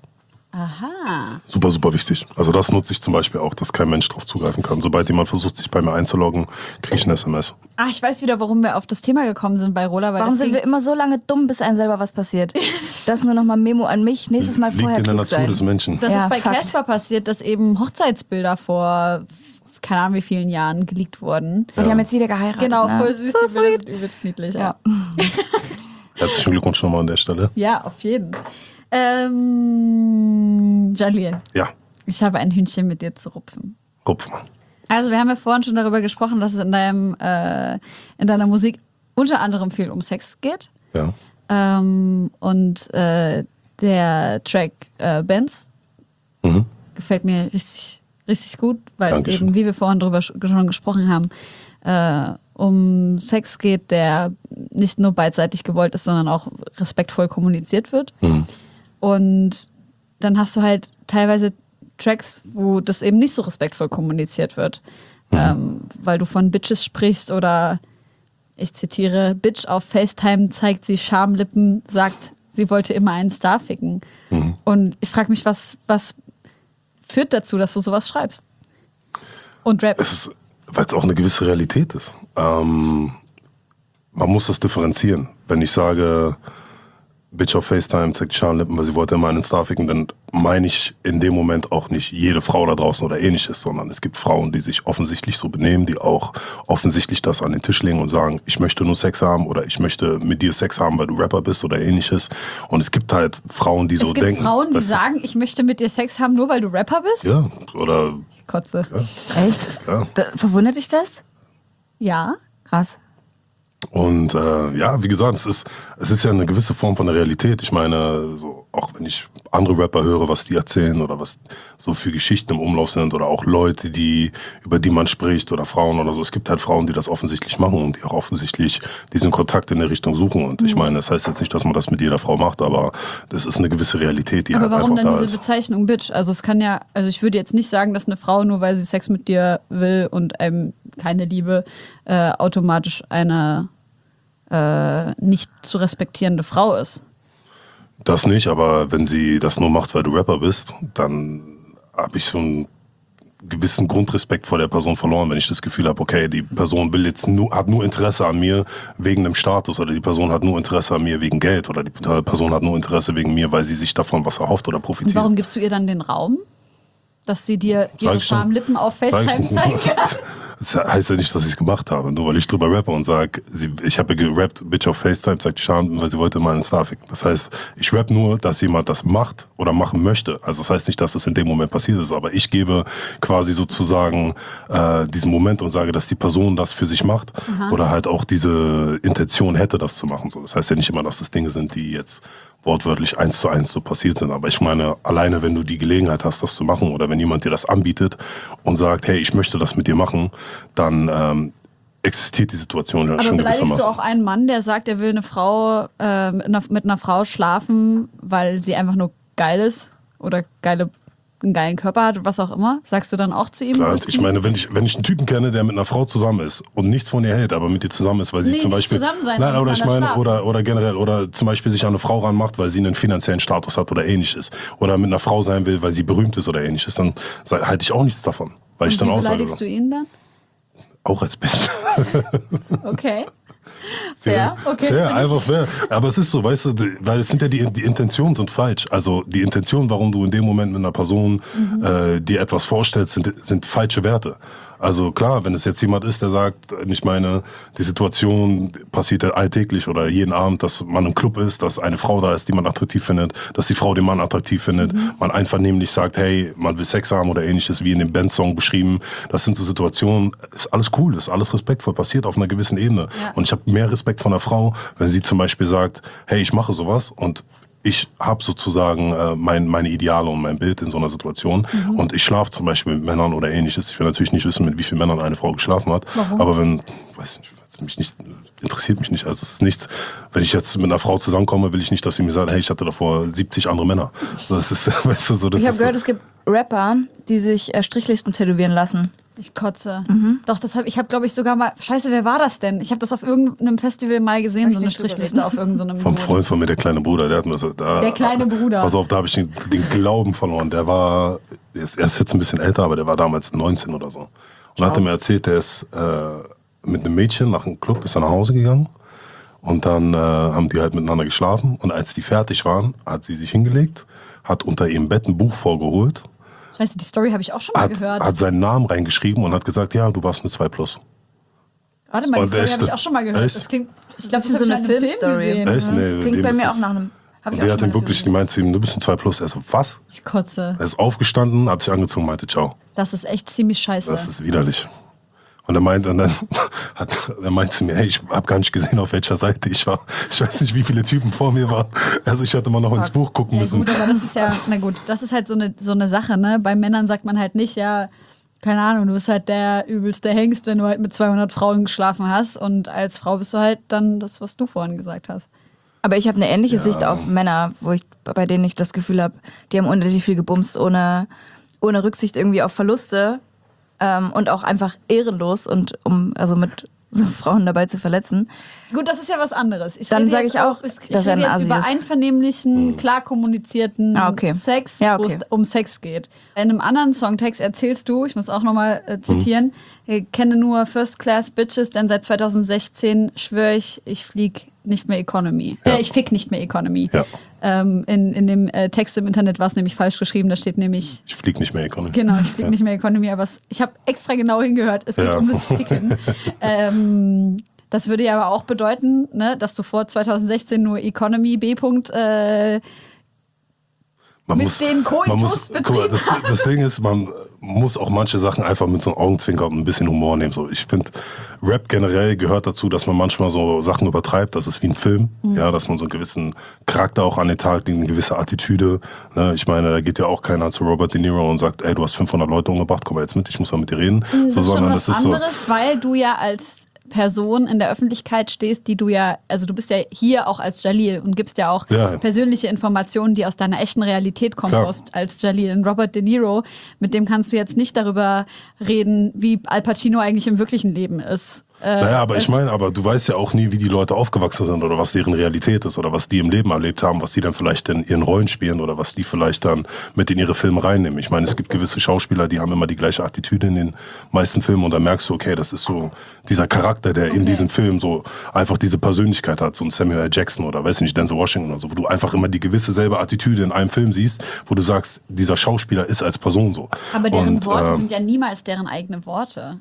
Aha. Super, super wichtig. Also das nutze ich zum Beispiel auch, dass kein Mensch drauf zugreifen kann. Sobald jemand versucht, sich bei mir einzuloggen, kriege ich eine S M S. Ah, ich weiß wieder, warum wir auf das Thema gekommen sind bei Rola. Weil Warum das sind ging- wir immer so lange dumm, bis einem selber was passiert? Das nur nochmal Memo an mich. Nächstes Mal Liegt vorher in der klug Natur sein. des Menschen. Das Ja, ist bei Fakt. Casper passiert, dass eben Hochzeitsbilder vor keine Ahnung wie vielen Jahren geleakt wurden. Und die haben jetzt wieder geheiratet. Genau, ne? voll süß, So die Bilder sweet. sind übelst niedlich. Ja, Ja. Herzlichen Glückwunsch nochmal an der Stelle. ja auf jeden. Ähm, Jalil, Ja, ich habe ein Hühnchen mit dir zu rupfen. rupf mal. Also wir haben ja vorhin schon darüber gesprochen, dass es in, deinem, äh, in deiner Musik unter anderem viel um Sex geht. Ja. Ähm, und äh, der Track äh, Benz Mhm. gefällt mir richtig, richtig gut, weil es Dankeschön. eben, wie wir vorhin drüber sch- schon gesprochen haben, äh, um Sex geht, der nicht nur beidseitig gewollt ist, sondern auch respektvoll kommuniziert wird. Mhm. Und dann hast du halt teilweise Tracks, wo das eben nicht so respektvoll kommuniziert wird. Mhm. Ähm, weil du von Bitches sprichst oder, ich zitiere, Bitch auf FaceTime zeigt sie Schamlippen, sagt, sie wollte immer einen Star ficken. Mhm. Und ich frage mich, was, was führt dazu, dass du sowas schreibst? Und rappst. Es ist, weil es auch eine gewisse Realität ist. Ähm, man muss das differenzieren. Wenn ich sage, Bitch auf FaceTime zeigt Schamlippen, weil sie wollte immer einen Star ficken, dann meine ich in dem Moment auch nicht jede Frau da draußen oder ähnliches, sondern es gibt Frauen, die sich offensichtlich so benehmen, die auch offensichtlich das an den Tisch legen und sagen, ich möchte nur Sex haben oder ich möchte mit dir Sex haben, weil du Rapper bist oder ähnliches. Und es gibt halt Frauen, die es so gibt denken. Frauen, die weißt du, sagen, ich möchte mit dir Sex haben, nur weil du Rapper bist? ja, oder Ich kotze. Echt? ja. Da, verwundert dich das? Ja. Krass. Und äh, ja, wie gesagt, es ist, es ist ja eine gewisse Form von der Realität. Ich meine, so, auch wenn ich andere Rapper höre, was die erzählen oder was so für Geschichten im Umlauf sind oder auch Leute, die über die man spricht oder Frauen oder so. Es gibt halt Frauen, die das offensichtlich machen und die auch offensichtlich diesen Kontakt in der Richtung suchen. Und ich meine, das heißt jetzt nicht, dass man das mit jeder Frau macht, aber das ist eine gewisse Realität, die Aber halt warum einfach dann da diese ist. Bezeichnung Bitch? Also es kann ja, also ich würde jetzt nicht sagen, dass eine Frau, nur weil sie Sex mit dir will und einem keine Liebe, äh, automatisch eine äh, nicht zu respektierende Frau ist. Das nicht, aber wenn sie das nur macht, weil du Rapper bist, dann habe ich so einen gewissen Grundrespekt vor der Person verloren, wenn ich das Gefühl habe, okay, die Person will jetzt nur, hat nur Interesse an mir wegen dem Status oder die Person hat nur Interesse an mir wegen Geld oder die Person hat nur Interesse wegen mir, weil sie sich davon was erhofft oder Und profitiert. warum gibst du ihr dann den Raum? Dass sie dir ihre ich schon. Schamlippen auf Sag FaceTime ich zeigen kann? Das heißt ja nicht, dass ich es gemacht habe, nur weil ich drüber rappe und sage, ich habe gerappt, Bitch auf FaceTime zeigt die Scham, weil sie wollte mal einen Star ficken. Das heißt, ich rap nur, dass jemand das macht oder machen möchte. Also das heißt nicht, dass es in dem Moment passiert ist, aber ich gebe quasi sozusagen äh, diesen Moment und sage, dass die Person das für sich macht oder halt auch diese Intention hätte, das zu machen. So, das heißt ja nicht immer, dass das Dinge sind, die jetzt wortwörtlich eins zu eins so passiert sind. Aber ich meine, alleine wenn du die Gelegenheit hast, das zu machen oder wenn jemand dir das anbietet und sagt, hey, ich möchte das mit dir machen, dann ähm, existiert die Situation ja Aber schon beleidigst gewissermaßen. du auch einen Mann, der sagt, er will eine Frau äh, mit, einer, mit einer Frau schlafen, weil sie einfach nur geil ist oder geile, einen geilen Körper hat, was auch immer? Sagst du dann auch zu ihm? Klar, bist ich du- meine, wenn ich, wenn ich einen Typen kenne, der mit einer Frau zusammen ist und nichts von ihr hält, aber mit ihr zusammen ist, weil sie Nee, zum nicht Beispiel. zusammen sein, nein, sondern oder ich miteinander meine, schlafen. oder, oder generell, oder zum Beispiel sich an eine Frau ranmacht, weil sie einen finanziellen Status hat oder ähnliches. Oder mit einer Frau sein will, weil sie berühmt ist oder ähnliches, dann sei- halte ich auch nichts davon. Weil ich Und dann wie auch sage, beleidigst du ihn dann? auch als Bitch. Okay. Fair, okay. Fair, einfach fair. Aber es ist so, weißt du, die- weil es sind ja die, die Intentionen sind falsch. Also die Intention, warum du in dem Moment mit einer Person Mhm. äh, dir etwas vorstellst, sind, sind falsche Werte. Also klar, wenn es jetzt jemand ist, der sagt, ich meine, die Situation passiert ja alltäglich oder jeden Abend, dass man im Club ist, dass eine Frau da ist, die man attraktiv findet, dass die Frau den Mann attraktiv findet, Mhm. man einvernehmlich sagt, hey, man will Sex haben oder ähnliches, wie in dem Band-Song beschrieben. Das sind so Situationen, ist alles cool, ist alles respektvoll, passiert auf einer gewissen Ebene. Ja. Und ich habe mehr Respekt von einer Frau, wenn sie zum Beispiel sagt, hey, ich mache sowas und ich habe sozusagen äh, mein, meine Ideale und mein Bild in so einer Situation Mhm. und ich schlafe zum Beispiel mit Männern oder ähnliches. Ich will natürlich nicht wissen, mit wie vielen Männern eine Frau geschlafen hat, Warum? aber wenn, weiß nicht, mich nicht, interessiert mich nicht. Also es ist nichts, wenn ich jetzt mit einer Frau zusammenkomme, will ich nicht, dass sie mir sagt, hey, ich hatte davor siebzig andere Männer. So, das ist, weißt du, so, das Ich habe ist gehört, so. es gibt Rapper, die sich äh, Strichlisten tätowieren lassen. Ich kotze. Doch, das hab, ich habe, glaube ich, sogar mal. Scheiße, wer war das denn? Ich habe das auf irgendeinem Festival mal gesehen, Hab ich so eine nicht drüber Strichliste auf irgendeinem. Vom Boden. Freund von mir, der kleine Bruder, der hat mir das, da, Der kleine Bruder. Pass auf, da habe ich den, den Glauben verloren. Der war, er ist, er ist jetzt ein bisschen älter, aber der war damals neunzehn oder so. Und hat er mir erzählt, der ist äh, mit einem Mädchen nach einem Club, ist er nach Hause gegangen. Und dann äh, haben die halt miteinander geschlafen. Und als die fertig waren, hat sie sich hingelegt, hat unter ihrem Bett ein Buch vorgeholt, Scheiße, die Story habe ich auch schon mal hat, gehört. hat seinen Namen reingeschrieben und hat gesagt, ja, du warst eine zwei plus. Warte mal, die Und Story echt? habe ich auch schon mal gehört. Echt? Das klingt. Ich glaube, das bisschen habe so ich eine in einem Filmstory. Film gesehen. Echt? Nee, Klingt dem bei ist mir das- auch nach einem. Hab Und ich auch der schon hat mal ihm wirklich, die Film meinte zu ihm, du bist ein zwei plus. Er so, was? Ich kotze. Er ist aufgestanden, hat sich angezogen, meinte, ciao. Das ist echt ziemlich scheiße. Das ist widerlich. Und er meint, und dann hat, er meinte zu mir, hey, ich habe gar nicht gesehen, auf welcher Seite ich war. Ich weiß nicht, wie viele Typen vor mir waren. Also ich hätte mal noch ins Buch gucken ja, müssen. Gut, aber das ist ja, na gut, das ist halt so eine, so eine Sache, ne? Bei Männern sagt man halt nicht, ja, keine Ahnung, du bist halt der übelste Hengst, wenn du halt mit zweihundert Frauen geschlafen hast. Und als Frau bist du halt dann das, was du vorhin gesagt hast. Aber ich habe eine ähnliche Ja. Sicht auf Männer, wo ich, bei denen ich das Gefühl habe, die haben unendlich viel gebumst, ohne, ohne Rücksicht irgendwie auf Verluste. Ähm, und auch einfach ehrenlos und um also mit so Frauen dabei zu verletzen. Gut, das ist ja was anderes. Ich Dann rede sage jetzt ich auch, ich dass er rede ein jetzt Asi über ist. einvernehmlichen, klar kommunizierten Ah, okay. Sex, Ja, wo okay. es um Sex geht. In einem anderen Songtext erzählst du, ich muss auch nochmal äh, zitieren, ich kenne nur First Class Bitches, denn seit zweitausendsechzehn schwöre ich, ich flieg nicht mehr Economy. Ja. Äh, ich fick nicht mehr Economy. Ja. Ähm, in, in dem äh, Text im Internet war es nämlich falsch geschrieben, da steht nämlich Ich flieg nicht mehr Economy. Genau, ich fliege Ja. nicht mehr Economy, aber es, ich habe extra genau hingehört. Es geht Ja. um das Ficken. ähm, das würde ja aber auch bedeuten, ne, dass du vor zweitausendsechzehn nur Economy B. Äh, Man mit muss, den Koitus man muss, guck mal, das, das Ding ist, man muss auch manche Sachen einfach mit so einem Augenzwinker und ein bisschen Humor nehmen. So, ich finde, Rap generell gehört dazu, dass man manchmal so Sachen übertreibt. Das ist wie ein Film, Mhm. ja, dass man so einen gewissen Charakter auch an den Tag legt, eine gewisse Attitüde. Ne? Ich meine, da geht ja auch keiner zu Robert De Niro und sagt, ey, du hast fünfhundert Leute umgebracht, komm mal jetzt mit, ich muss mal mit dir reden. Mhm, das so, ist schon sondern was das ist so. anderes, weil du ja als Person in der Öffentlichkeit stehst, die du ja, also du bist ja hier auch als Jalil und gibst ja auch Ja. persönliche Informationen, die aus deiner echten Realität kommen, Klar. aus, als Jalil. Und Robert De Niro, mit dem kannst du jetzt nicht darüber reden, wie Al Pacino eigentlich im wirklichen Leben ist. Äh, Naja, aber es- ich meine, aber du weißt ja auch nie, wie die Leute aufgewachsen sind oder was deren Realität ist oder was die im Leben erlebt haben, was die dann vielleicht in ihren Rollen spielen oder was die vielleicht dann mit in ihre Filme reinnehmen. Ich meine, es gibt gewisse Schauspieler, die haben immer die gleiche Attitüde in den meisten Filmen und dann merkst du, okay, das ist so dieser Charakter, der in Okay. diesem Film so einfach diese Persönlichkeit hat, so ein Samuel L. Jackson oder weiß nicht, Denzel Washington oder so, wo du einfach immer die gewisse selbe Attitüde in einem Film siehst, wo du sagst, dieser Schauspieler ist als Person so. aber deren Und, Worte ähm, sind ja niemals deren eigene Worte.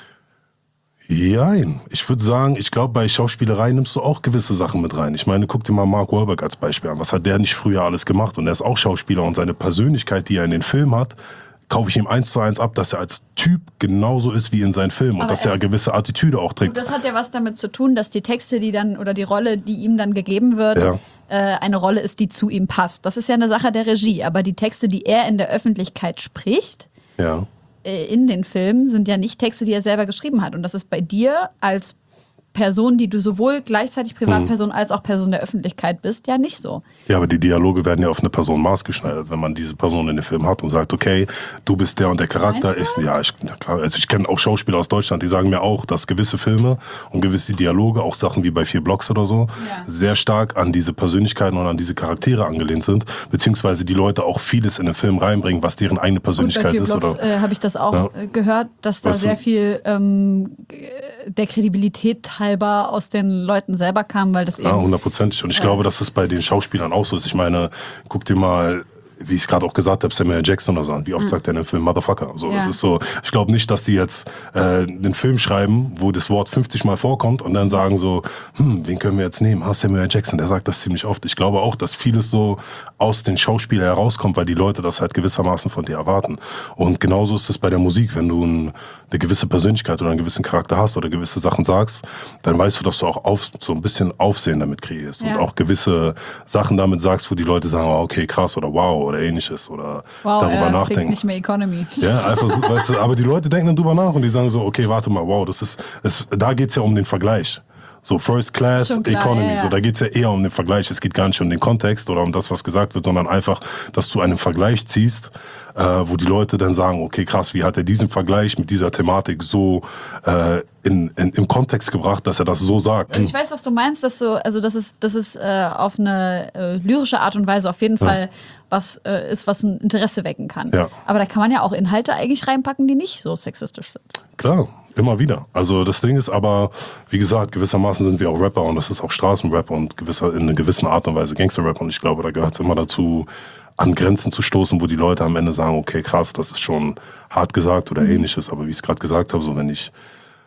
Jein. Ich würde sagen, ich glaube, bei Schauspielerei nimmst du auch gewisse Sachen mit rein. Ich meine, guck dir mal Mark Wahlberg als Beispiel an. Was hat der nicht früher alles gemacht? Und er ist auch Schauspieler und seine Persönlichkeit, die er in den Film hat, kaufe ich ihm eins zu eins ab, dass er als Typ genauso ist wie in seinen Filmen und Aber dass er er- eine gewisse Attitüde auch Und trägt. das hat ja was damit zu tun, dass die Texte, die dann, oder die Rolle, die ihm dann gegeben wird, Ja. äh, eine Rolle ist, die zu ihm passt. Das ist ja eine Sache der Regie. Aber die Texte, die er in der Öffentlichkeit spricht, Ja. äh, in den Filmen, sind ja nicht Texte, die er selber geschrieben hat. Und das ist bei dir als Person, die du sowohl gleichzeitig Privatperson als auch Person der Öffentlichkeit bist, ja nicht so. Ja, aber die Dialoge werden ja auf eine Person maßgeschneidert, wenn man diese Person in dem Film hat und sagt, okay, du bist der und der Charakter Meinst ist, du? ja, ich, ja klar, also ich kenne auch Schauspieler aus Deutschland, die sagen mir auch, dass gewisse Filme und gewisse Dialoge, auch Sachen wie bei vier Blocks oder so, Ja. sehr stark an diese Persönlichkeiten und an diese Charaktere angelehnt sind, beziehungsweise die Leute auch vieles in den Film reinbringen, was deren eigene Gut, bei Persönlichkeit vier ist. Blogs Oder, äh, habe ich das auch Ja. äh, gehört, dass da Weißt du- sehr viel ähm, der Kredibilität halber aus den Leuten selber kam, weil das eben ja, hundertprozentig. Und ich glaube, dass es bei den Schauspielern auch so ist. Ich meine, guck dir mal, wie ich es gerade auch gesagt habe, Samuel L. Jackson oder so an. Wie oft sagt er in dem Film Motherfucker? So, das Ja. ist so. Ich glaube nicht, dass die jetzt äh, einen Film schreiben, wo das Wort fünfzig Mal vorkommt und dann sagen so, hm, wen können wir jetzt nehmen? Ah, Samuel L. Jackson, der sagt das ziemlich oft. Ich glaube auch, dass vieles so aus den Schauspielern herauskommt, weil die Leute das halt gewissermaßen von dir erwarten. Und genauso ist es bei der Musik, wenn du ein, eine gewisse Persönlichkeit oder einen gewissen Charakter hast oder gewisse Sachen sagst, dann weißt du, dass du auch auf, so ein bisschen Aufsehen damit kreierst Ja. und auch gewisse Sachen damit sagst, wo die Leute sagen, oh, okay, krass oder wow oder ähnliches oder wow, darüber er fickt nachdenken. nicht mehr Economy. Ja, einfach, so, weißt du, aber die Leute denken dann drüber nach und die sagen so, okay, warte mal, wow, das ist, das, da geht's ja um den Vergleich. So First Class Schon klar, Economy, ja, ja. so da geht's ja eher um den Vergleich. Es geht gar nicht um den Kontext oder um das, was gesagt wird, sondern einfach, dass du einen Vergleich ziehst, äh, wo die Leute dann sagen, okay, krass, wie hat er diesen Vergleich mit dieser Thematik so äh, in, in, im Kontext gebracht, dass er das so sagt. Also ich weiß, was du meinst, dass so, also das ist, das ist äh, auf eine äh, lyrische Art und Weise auf jeden Ja. Fall was äh, ist, was ein Interesse wecken kann. Ja. Aber da kann man ja auch Inhalte eigentlich reinpacken, die nicht so sexistisch sind. Klar, immer wieder. Also das Ding ist aber, wie gesagt, gewissermaßen sind wir auch Rapper und das ist auch Straßenrap und gewisser, in einer gewissen Art und Weise Gangsterrap und ich glaube, da gehört es immer dazu, an Grenzen zu stoßen, wo die Leute am Ende sagen, okay, krass, das ist schon hart gesagt oder ähnliches, aber wie ich es gerade gesagt habe, so wenn ich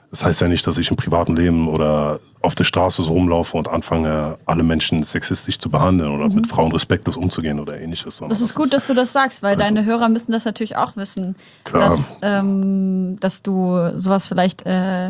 Das heißt ja nicht, dass ich im privaten Leben oder auf der Straße so rumlaufe und anfange, alle Menschen sexistisch zu behandeln oder mhm. mit Frauen respektlos umzugehen oder ähnliches. Das ist gut, dass du das sagst, weil also, deine Hörer müssen das natürlich auch wissen, dass, ähm, dass du sowas vielleicht äh,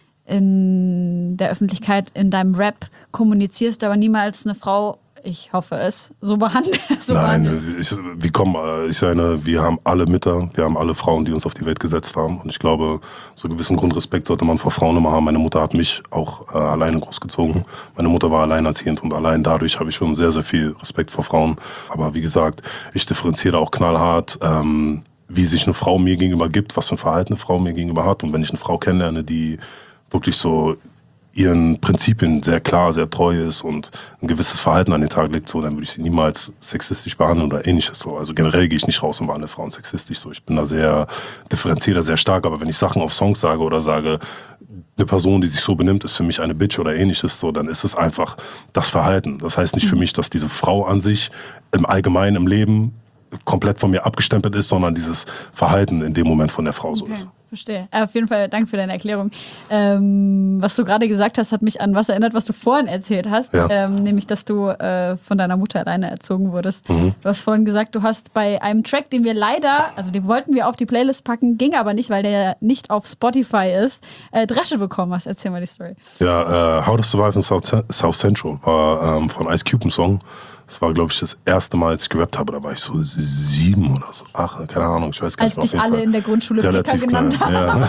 in der Öffentlichkeit in deinem Rap kommunizierst, aber niemals eine Frau, ich hoffe es, so behandelt. So Nein, ich, wir kommen, ich sage, wir haben alle Mütter, wir haben alle Frauen, die uns auf die Welt gesetzt haben. Und ich glaube, so einen gewissen Grundrespekt sollte man vor Frauen immer haben. Meine Mutter hat mich auch äh, alleine großgezogen. Meine Mutter war alleinerziehend und allein dadurch habe ich schon sehr, sehr viel Respekt vor Frauen. Aber wie gesagt, ich differenziere auch knallhart, ähm, wie sich eine Frau mir gegenüber gibt, was für ein Verhalten eine Frau mir gegenüber hat. Und wenn ich eine Frau kennenlerne, die wirklich so ihren Prinzipien sehr klar, sehr treu ist und ein gewisses Verhalten an den Tag legt, so, dann würde ich sie niemals sexistisch behandeln oder ähnliches so. Also generell gehe ich nicht raus und behandle Frauen sexistisch so. Ich bin da sehr differenzierter, sehr stark, aber wenn ich Sachen auf Songs sage oder sage, eine Person, die sich so benimmt, ist für mich eine Bitch oder ähnliches, so, dann ist es einfach das Verhalten. Das heißt nicht für mich, dass diese Frau an sich im Allgemeinen im Leben komplett von mir abgestempelt ist, sondern dieses Verhalten in dem Moment von der Frau so okay. ist. Verstehe. Äh, auf jeden Fall danke für deine Erklärung. Ähm, was du gerade gesagt hast, hat mich an was erinnert, was du vorhin erzählt hast. Ja. Ähm, nämlich, dass du äh, von deiner Mutter alleine erzogen wurdest. Mhm. Du hast vorhin gesagt, du hast bei einem Track, den wir leider, also den wollten wir auf die Playlist packen, ging aber nicht, weil der nicht auf Spotify ist, äh, Dresche bekommen hast. Erzähl mal die Story. Ja, uh, How to Survive in South, South Central war ähm, von Ice Cube ein Song. Das war, glaube ich, das erste Mal, als ich gerappt habe. Da war ich so sieben oder so. Ach, keine Ahnung, ich weiß gar als nicht. Als dich alle Fall. in der Grundschule Ficker genannt haben. Ja.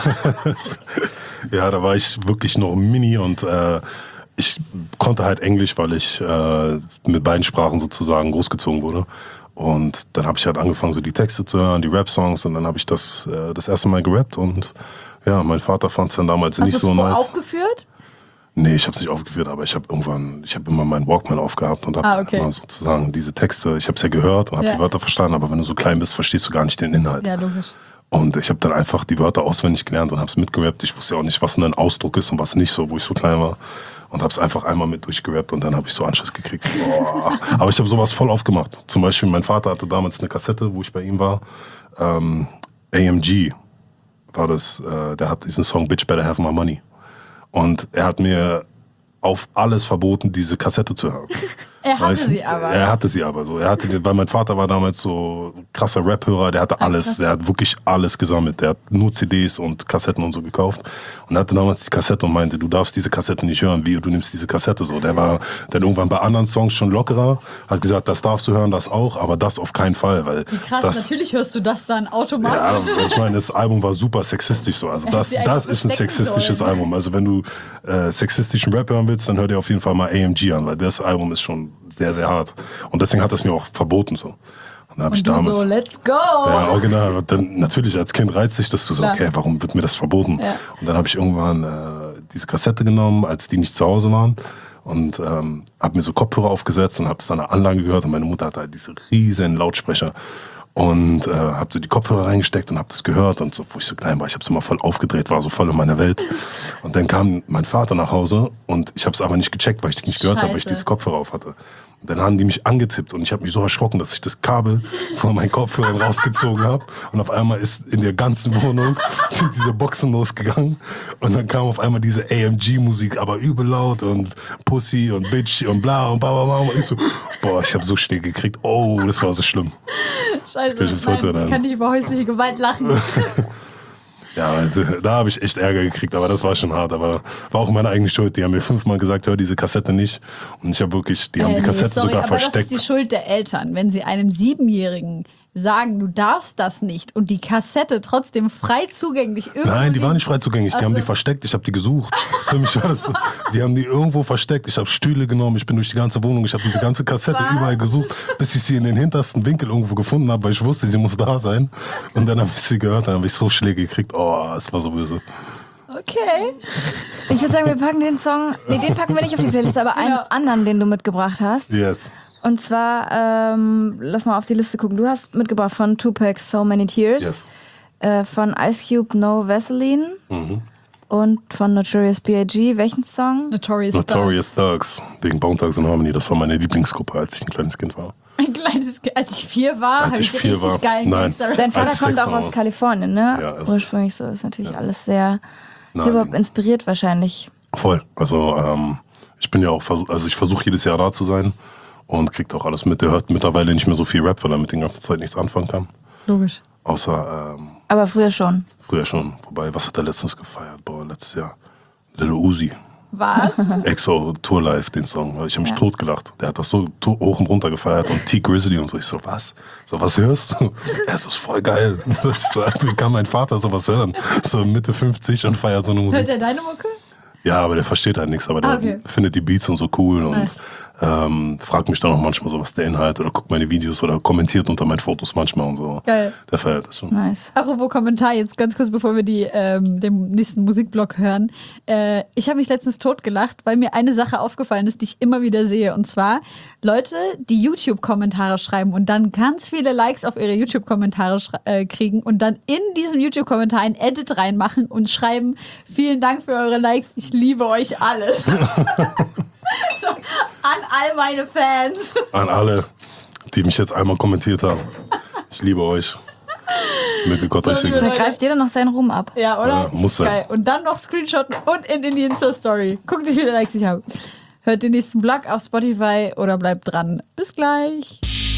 Ja, da war ich wirklich noch mini und äh, ich konnte halt Englisch, weil ich äh, mit beiden Sprachen sozusagen großgezogen wurde. Und dann habe ich halt angefangen, so die Texte zu hören, die Rap-Songs. Und dann habe ich das äh, das erste Mal gerappt. Und ja, mein Vater fand es dann damals Hast nicht so nice. Hast du es aufgeführt? Nee, ich habe es nicht aufgeführt, aber ich habe irgendwann, ich habe immer meinen Walkman aufgehabt und habe ah, okay. immer sozusagen diese Texte, ich habe es ja gehört und habe ja. die Wörter verstanden, aber wenn du so klein bist, verstehst du gar nicht den Inhalt. Ja, logisch. Und ich habe dann einfach die Wörter auswendig gelernt und habe es mitgerappt. Ich wusste ja auch nicht, was ein Ausdruck ist und was nicht, so wo ich so klein war. Und habe es einfach einmal mit durchgerappt und dann habe ich so Anschluss gekriegt. Boah. Aber ich habe sowas voll aufgemacht. Zum Beispiel, mein Vater hatte damals eine Kassette, wo ich bei ihm war. Ähm, A M G war das, äh, der hat diesen Song Bitch Better Have My Money. Und er hat mir auf alles verboten, diese Kassette zu hören. Er hatte weißt, sie aber. Er hatte sie aber so. Er hatte, weil mein Vater war damals so krasser Rap-Hörer, der hatte alles. Ach, der hat wirklich alles gesammelt. Der hat nur C Ds und Kassetten und so gekauft. Und er hatte damals die Kassette und meinte, du darfst diese Kassette nicht hören, wie du nimmst diese Kassette so. Der war dann irgendwann bei anderen Songs schon lockerer, hat gesagt, das darfst du hören, das auch, aber das auf keinen Fall. Weil wie krass, das, natürlich hörst du das dann automatisch. Ja, ich meine, das Album war super sexistisch so. Also das, das ist ein sexistisches sollen. Album. Also wenn du äh, sexistischen Rap hören willst, dann hör dir auf jeden Fall mal A M G an, weil das Album ist schon sehr, sehr hart. Und deswegen hat das mir auch verboten so. Und dann hab und ich du damals, so, let's go! Ja, original. Und dann natürlich als Kind reizt sich das, du so, Klar. okay, warum wird mir das verboten? Ja. Und dann habe ich irgendwann äh, diese Kassette genommen, als die nicht zu Hause waren. Und ähm, habe mir so Kopfhörer aufgesetzt und habe es an der Anlage gehört. Und meine Mutter hatte halt diese riesen Lautsprecher. Und äh, habe so die Kopfhörer reingesteckt und habe das gehört. Und so, wo ich so klein war, ich habe es immer voll aufgedreht, war so voll in meiner Welt. Und dann kam mein Vater nach Hause und ich habe es aber nicht gecheckt, weil ich die nicht gehört habe, weil ich diese Kopfhörer auf hatte. Und dann haben die mich angetippt und ich habe mich so erschrocken, dass ich das Kabel von meinen Kopfhörern rausgezogen habe. Und auf einmal ist in der ganzen Wohnung sind diese Boxen losgegangen. Und dann kam auf einmal diese A M G-Musik, aber übel laut und Pussy und Bitch und bla und bla bla bla. Und ich so, boah, ich habe so schnell gekriegt. Oh, das war so schlimm. Scheiße, ich, nein, ich kann nicht über häusliche Gewalt lachen. Ja, also, da habe ich echt Ärger gekriegt, aber das war schon hart. Aber war auch meine eigene Schuld. Die haben mir fünfmal gesagt, hör diese Kassette nicht. Und ich habe wirklich, die äh, haben die Kassette nee, sorry, sogar aber versteckt. Das ist die Schuld der Eltern, wenn sie einem Siebenjährigen sagen, du darfst das nicht und die Kassette trotzdem frei zugänglich irgendwo. Nein, die war nicht frei zugänglich, die also. haben die versteckt, ich habe die gesucht. Für mich war das so, die haben die irgendwo versteckt. Ich habe Stühle genommen, ich bin durch die ganze Wohnung, ich habe diese ganze Kassette Was? überall gesucht, bis ich sie in den hintersten Winkel irgendwo gefunden habe, weil ich wusste, sie muss da sein. Und dann habe ich sie gehört, dann habe ich so Schläge gekriegt. Oh, es war so böse. Okay. Ich würde sagen, wir packen den Song, nee, den packen wir nicht auf die Playlist, aber einen ja. anderen, den du mitgebracht hast. Yes. Und zwar, ähm, lass mal auf die Liste gucken. Du hast mitgebracht von Tupac So Many Tears, yes. äh, von Ice Cube No Vaseline mhm. und von Notorious B I G Welchen Song? Notorious, Notorious Thugs. Wegen Bone Thugs and Harmony. Das war meine Lieblingsgruppe, als ich ein kleines Kind war. Ein kleines Kind? Als ich vier war, habe ich, ich vier richtig war. geil Nein. Dein Vater kommt auch aus Kalifornien, ne? Ja, ursprünglich so. Ist natürlich ja. alles sehr Hip-Hop inspiriert wahrscheinlich. Voll. Also ähm, ich bin ja auch, vers- also ich versuche jedes Jahr da zu sein und kriegt auch alles mit. Der hört mittlerweile nicht mehr so viel Rap, weil er mit den ganzen Zeit nichts anfangen kann. Logisch. Außer ähm, Aber früher schon. früher schon. Wobei, was hat er letztens gefeiert? Boah, letztes Jahr. Lil Uzi. Was? Exo Tour Life, den Song. Ich habe mich Ja. totgelacht. Der hat das so to- hoch und runter gefeiert und T Grizzly und so. Ich so, was? So, was hörst du? Er ist voll geil. Ich so, wie kann mein Vater sowas hören? So Mitte fünfzig und feiert so eine Musik. Hört er deine Mucke? Ja, aber der versteht halt nichts, aber der Ah, okay. findet die Beats und so cool Nice. und ähm, fragt mich dann auch manchmal so, was der Inhalt oder guckt meine Videos oder kommentiert unter meinen Fotos manchmal und so. Geil. Der feiert das schon. Nice. Apropos Kommentar, jetzt ganz kurz, bevor wir die, ähm, den nächsten Musikblock hören. Äh, ich habe mich letztens totgelacht, weil mir eine Sache aufgefallen ist, die ich immer wieder sehe. Und zwar Leute, die YouTube-Kommentare schreiben und dann ganz viele Likes auf ihre YouTube-Kommentare schra- äh, kriegen und dann in diesem YouTube-Kommentar ein Edit reinmachen und schreiben, vielen Dank für eure Likes, ich liebe euch alles. So, an all meine Fans. An alle, die mich jetzt einmal kommentiert haben. Ich liebe euch. Möge Gott So, euch liebe segnen. Da greift jeder noch seinen Ruhm ab. Ja, oder? Ja, muss sein. Geil. Und dann noch screenshotten und in, in die Insta-Story. Guckt, wie viele Likes ich habe. Hört den nächsten Blog auf Spotify oder bleibt dran. Bis gleich.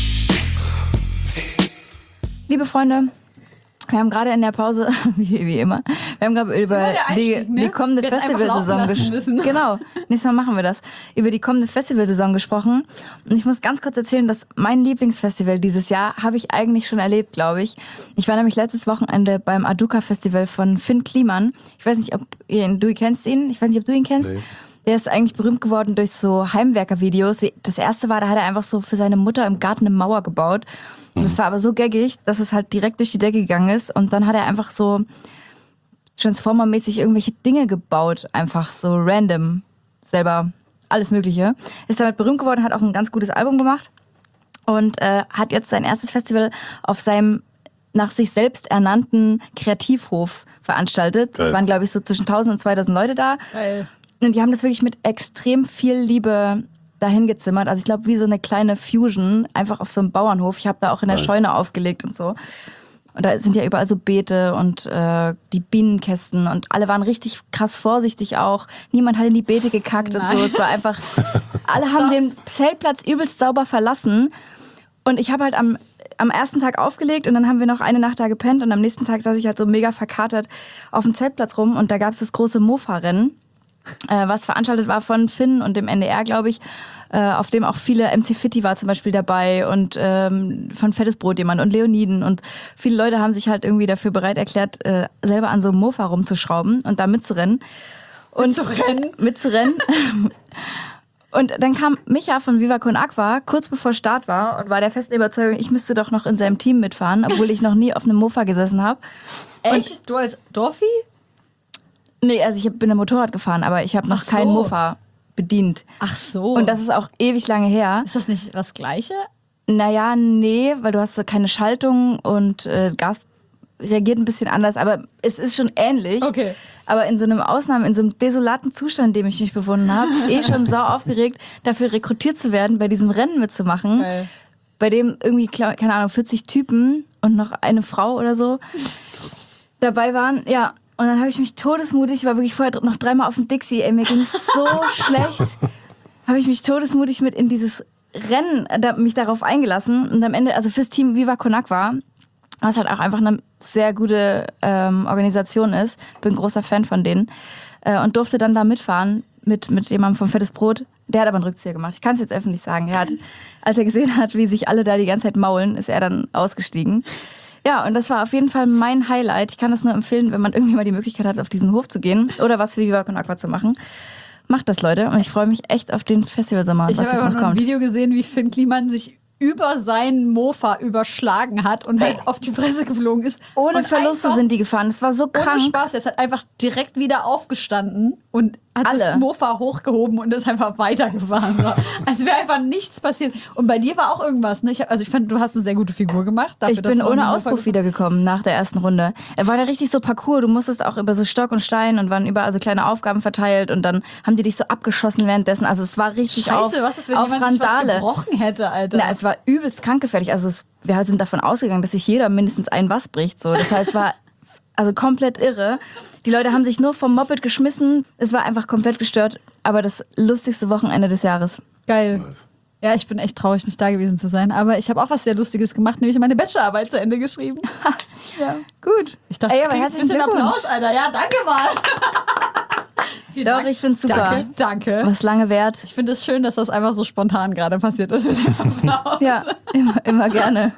Liebe Freunde, wir haben gerade in der Pause, wie, wie immer, wir haben gerade über immer der die, Einstieg, ne? die kommende Wir hätten einfach Festivalsaison laufen lassen gesprochen. müssen. Genau, nächstes Mal machen wir das. Über die kommende Festivalsaison gesprochen. Und ich muss ganz kurz erzählen, dass mein Lieblingsfestival dieses Jahr habe ich eigentlich schon erlebt, glaube ich. Ich war nämlich letztes Wochenende beim Aduka Festival von Finn Kliman. Ich weiß nicht, ob ihr ihn, du kennst ihn. Ich weiß nicht, ob du ihn kennst. Nee. Der ist eigentlich berühmt geworden durch so Heimwerker-Videos. Das erste war, da hat er einfach so für seine Mutter im Garten eine Mauer gebaut. Und das war aber so gaggig, dass es halt direkt durch die Decke gegangen ist. Und dann hat er einfach so Transformer-mäßig irgendwelche Dinge gebaut. Einfach so random. Selber alles Mögliche. Ist damit berühmt geworden, hat auch ein ganz gutes Album gemacht. Und äh, hat jetzt sein erstes Festival auf seinem nach sich selbst ernannten Kreativhof veranstaltet. Es Geil. waren, glaube ich, so zwischen tausend und zweitausend Leute da. Geil. Und die haben das wirklich mit extrem viel Liebe dahin gezimmert. Also ich glaube, wie so eine kleine Fusion, einfach auf so einem Bauernhof. Ich habe da auch in der Nice. Scheune aufgelegt und so. Und da sind ja überall so Beete und äh, die Bienenkästen und alle waren richtig krass vorsichtig auch. Niemand hat in die Beete gekackt und so. Nice. Es war einfach, alle haben den Zeltplatz übelst sauber verlassen. Und ich habe halt am, am ersten Tag aufgelegt und dann haben wir noch eine Nacht da gepennt und am nächsten Tag saß ich halt so mega verkatert auf dem Zeltplatz rum und da gab es das große Mofa-Rennen, äh, was veranstaltet war von Finn und dem N D R, glaube ich, äh, auf dem auch viele, M C Fitti war zum Beispiel dabei und ähm, von Fettes Brot jemand und Leoniden und viele Leute haben sich halt irgendwie dafür bereit erklärt, äh, selber an so einem Mofa rumzuschrauben und da mitzurennen. Und Mitzurennen? Mitzurennen. Und dann kam Micha von Viva Con Aqua kurz bevor Start war und war der festen Überzeugung, ich müsste doch noch in seinem Team mitfahren, obwohl ich noch nie auf einem Mofa gesessen habe. Echt? Du als Dorfi? Nee, also ich bin ein Motorrad gefahren, aber ich habe noch Ach so. kein Mofa bedient. Ach so. Und das ist auch ewig lange her. ist das nicht das Gleiche? Naja, nee, weil du hast so keine Schaltung und äh, Gas reagiert ein bisschen anders, aber es ist schon ähnlich. Okay. Aber in so einem Ausnahme, in so einem desolaten Zustand, in dem ich mich befunden habe, eh schon sau aufgeregt, dafür rekrutiert zu werden, bei diesem Rennen mitzumachen, Geil. bei dem irgendwie, klar, keine Ahnung, vierzig Typen und noch eine Frau oder so dabei waren. Ja, und dann habe ich mich todesmutig, ich war wirklich vorher noch dreimal auf dem Dixie, ey, mir ging es so schlecht, habe ich mich todesmutig mit in dieses Rennen, da, mich darauf eingelassen und am Ende, also fürs Team Viva Con Aqua, was halt auch einfach eine sehr gute ähm, Organisation ist. Bin ein großer Fan von denen. Äh, und durfte dann da mitfahren mit, mit jemandem vom Fettes Brot. Der hat aber einen Rückzieher gemacht. Ich kann es jetzt öffentlich sagen. Er hat, als er gesehen hat, wie sich alle da die ganze Zeit maulen, ist er dann ausgestiegen. Ja, und das war auf jeden Fall mein Highlight. Ich kann das nur empfehlen, wenn man irgendwie mal die Möglichkeit hat, auf diesen Hof zu gehen oder was für Viva Con Aqua zu machen. Macht das, Leute. Und ich freue mich echt auf den Festivalsommer, Ich was habe jetzt einfach noch nur ein kommt. Video gesehen, wie Finn Kliman sich über seinen Mofa überschlagen hat und halt auf die Fresse geflogen ist. Ohne und Verluste einfach, sind die gefahren. Das war so ohne krank. Spaß. Er ist halt einfach direkt wieder aufgestanden und hat Alle. das Mofa hochgehoben und ist einfach weitergefahren. So. Als wäre einfach nichts passiert. Und bei dir war auch irgendwas, ne? Ich hab, also ich fand, du hast eine sehr gute Figur gemacht. Dafür, Ich dass bin du ohne mit dem Mofa Auspuff gefahren- wiedergekommen nach der ersten Runde. Er war da richtig so Parcours. Du musstest auch über so Stock und Stein und waren überall so kleine Aufgaben verteilt und dann haben die dich so abgeschossen währenddessen. Also es war richtig Scheiße, auf, was ist, wenn auf jemand sich was Randale. gebrochen hätte, Alter? Na, es war übelst krankgefährlich. Also es, wir sind davon ausgegangen, dass sich jeder mindestens ein was bricht. So. Das heißt, es war also komplett irre. Die Leute haben sich nur vom Moped geschmissen. Es war einfach komplett gestört. Aber das lustigste Wochenende des Jahres. Geil. Ja, ich bin echt traurig, nicht da gewesen zu sein. Aber ich habe auch was sehr Lustiges gemacht, nämlich meine Bachelorarbeit zu Ende geschrieben. Ja, gut. Ich dachte, Ey, ich aber krieg ein herzlichen bisschen Glückwunsch. Applaus, Alter. Ja, danke mal. Vielen Doch, Dank. ich find's super. Danke, danke. Was lange währt. Ich finde es schön, dass das einfach so spontan gerade passiert ist mit dem Applaus. Ja, immer, immer gerne.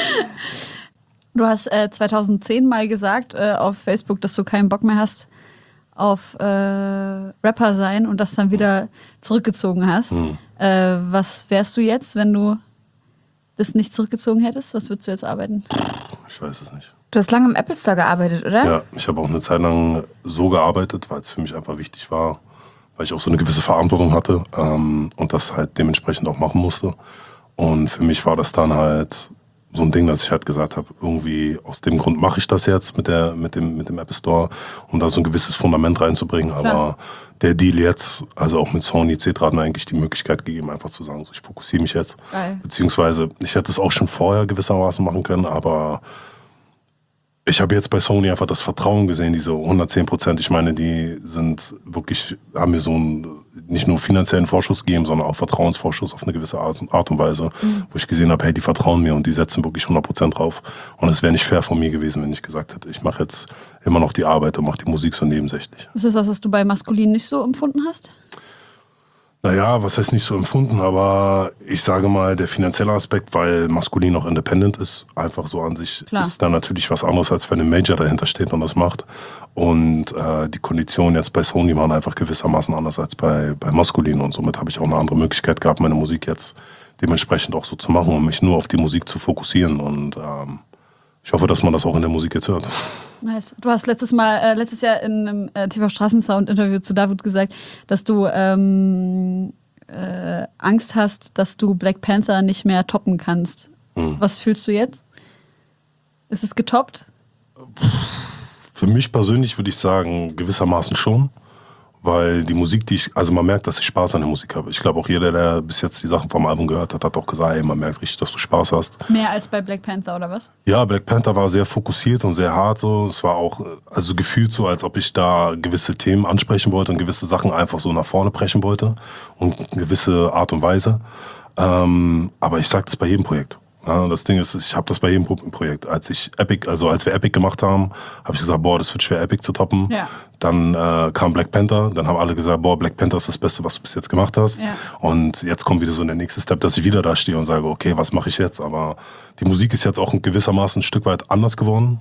Du hast äh, zweitausendzehn mal gesagt äh, auf Facebook, dass du keinen Bock mehr hast auf äh, Rapper sein und das dann wieder zurückgezogen hast. Hm. Äh, was wärst du jetzt, wenn du das nicht zurückgezogen hättest? Was würdest du jetzt arbeiten? Ich weiß es nicht. Du hast lange im Apple Store gearbeitet, oder? Ja, ich habe auch eine Zeit lang so gearbeitet, weil es für mich einfach wichtig war, weil ich auch so eine gewisse Verantwortung hatte ähm, und das halt dementsprechend auch machen musste. Und für mich war das dann halt so ein Ding, dass ich halt gesagt habe, irgendwie aus dem Grund mache ich das jetzt mit der mit dem mit dem Apple Store, um da so ein gewisses Fundament reinzubringen. Aber Klar. der Deal jetzt, also auch mit Sony et cetera, hat mir eigentlich die Möglichkeit gegeben, einfach zu sagen, so, ich fokussiere mich jetzt. Geil. Beziehungsweise ich hätte es auch schon vorher gewissermaßen machen können, aber ich habe jetzt bei Sony einfach das Vertrauen gesehen, diese hundertzehn Prozent. Ich meine, die sind wirklich, haben mir so einen nicht nur finanziellen Vorschuss gegeben, sondern auch Vertrauensvorschuss auf eine gewisse Art und, Art und Weise, mhm. wo ich gesehen habe, hey, die vertrauen mir und die setzen wirklich hundert Prozent drauf. Und es wäre nicht fair von mir gewesen, wenn ich gesagt hätte, ich mache jetzt immer noch die Arbeit und mache die Musik so nebensächlich. Ist das was, was du bei Maskulin nicht so empfunden hast? Naja, was heißt nicht so empfunden, aber ich sage mal, der finanzielle Aspekt, weil Maskulin auch independent ist, einfach so an sich, Klar. ist dann natürlich was anderes, als wenn ein Major dahinter steht und das macht. Und äh, die Konditionen jetzt bei Sony waren einfach gewissermaßen anders als bei, bei Maskulin und somit habe ich auch eine andere Möglichkeit gehabt, meine Musik jetzt dementsprechend auch so zu machen und mich nur auf die Musik zu fokussieren und ähm, ich hoffe, dass man das auch in der Musik jetzt hört. Nice. Du hast letztes Mal, äh, letztes Jahr in einem äh, T V Straßensound-Interview zu David gesagt, dass du ähm, äh, Angst hast, dass du Black Panther nicht mehr toppen kannst. Hm. Was fühlst du jetzt? Ist es getoppt? Für mich persönlich würde ich sagen, gewissermaßen schon. Weil die Musik, die ich, also man merkt, dass ich Spaß an der Musik habe. Ich glaube auch jeder, der bis jetzt die Sachen vom Album gehört hat, hat auch gesagt, ey, man merkt richtig, dass du Spaß hast. Mehr als bei Black Panther oder was? Ja, Black Panther war sehr fokussiert und sehr hart so. Es war auch, also gefühlt so, als ob ich da gewisse Themen ansprechen wollte und gewisse Sachen einfach so nach vorne brechen wollte und gewisse Art und Weise. Ähm, aber ich sage das bei jedem Projekt. Ja, das Ding ist, ich habe das bei jedem Projekt. Als ich Epic, also als wir Epic gemacht haben, habe ich gesagt, boah, das wird schwer, Epic zu toppen. Ja. Dann äh, kam Black Panther, dann haben alle gesagt, boah, Black Panther ist das Beste, was du bis jetzt gemacht hast. Ja. Und jetzt kommt wieder so der nächste Step, dass ich wieder da stehe und sage, okay, was mache ich jetzt? Aber die Musik ist jetzt auch gewissermaßen ein Stück weit anders geworden.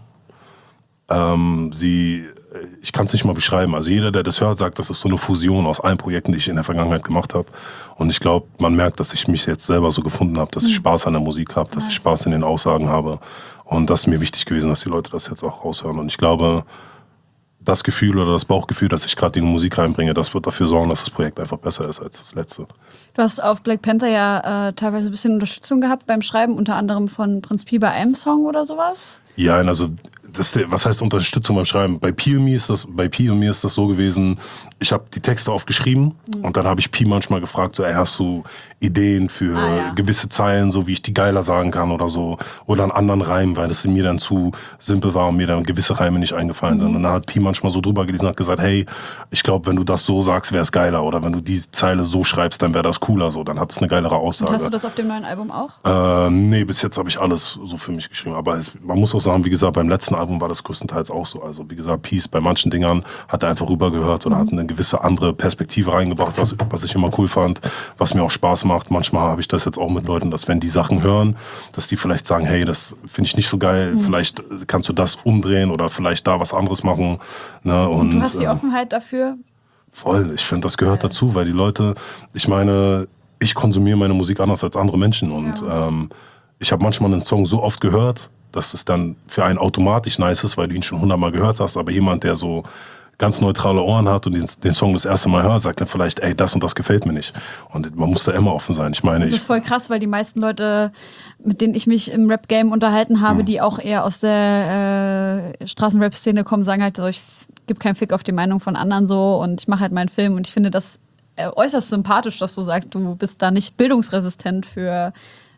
Ähm, sie, ich kann es nicht mal beschreiben. Also jeder, der das hört, sagt, das ist so eine Fusion aus allen Projekten, die ich in der Vergangenheit gemacht habe. Und ich glaube, man merkt, dass ich mich jetzt selber so gefunden habe, dass ich Spaß an der Musik habe, dass ich Spaß in den Aussagen habe. Und das ist mir wichtig gewesen, dass die Leute das jetzt auch raushören. Und ich glaube, das Gefühl oder das Bauchgefühl, das ich gerade in die Musik reinbringe, das wird dafür sorgen, dass das Projekt einfach besser ist als das letzte. Du hast auf Black Panther ja äh, teilweise ein bisschen Unterstützung gehabt beim Schreiben, unter anderem von Prinz Pi bei einem Song oder sowas. Ja, also das, was heißt Unterstützung beim Schreiben? Bei Pi und mir ist das, bei Pi und mir ist das so gewesen, ich habe die Texte aufgeschrieben mhm. und dann habe ich Pi manchmal gefragt, so, ey, hast du Ideen für ah, ja. gewisse Zeilen, so wie ich die geiler sagen kann oder so, oder einen anderen Reim, weil das mir dann zu simpel war und mir dann gewisse Reime nicht eingefallen mhm. sind. Und dann hat Pi manchmal so drüber gelesen und hat gesagt, hey, ich glaube, wenn du das so sagst, wäre es geiler, oder wenn du die Zeile so schreibst, dann wäre das cooler, so, dann hat es eine geilere Aussage. Und hast du das auf dem neuen Album auch? Äh, nee, bis jetzt habe ich alles so für mich geschrieben, aber es, man muss auch sagen, wie gesagt, beim letzten Album war das größtenteils auch so. Also wie gesagt, Peace bei manchen Dingern hat er einfach rübergehört oder mhm. hat eine gewisse andere Perspektive reingebracht, was, was ich immer cool fand, was mir auch Spaß macht. Manchmal habe ich das jetzt auch mit Leuten, dass wenn die Sachen hören, dass die vielleicht sagen, hey, das finde ich nicht so geil, mhm. vielleicht kannst du das umdrehen oder vielleicht da was anderes machen. Ne? Und, Und du hast die äh, Offenheit dafür? Voll, ich finde, das gehört dazu, weil die Leute, ich meine, ich konsumiere meine Musik anders als andere Menschen und ja. ähm, ich habe manchmal einen Song so oft gehört, dass es dann für einen automatisch nice ist, weil du ihn schon hundertmal gehört hast, aber jemand, der so ganz neutrale Ohren hat und den, den Song das erste Mal hört, sagt dann vielleicht, ey, das und das gefällt mir nicht. Und man muss da immer offen sein. Ich meine, das ist voll krass, weil die meisten Leute, mit denen ich mich im Rap-Game unterhalten habe, mhm. die auch eher aus der äh, Straßenrap-Szene kommen, sagen halt so, ich gebe keinen Fick auf die Meinung von anderen so und ich mache halt meinen Film und ich finde das äh, äußerst sympathisch, dass du sagst, du bist da nicht bildungsresistent für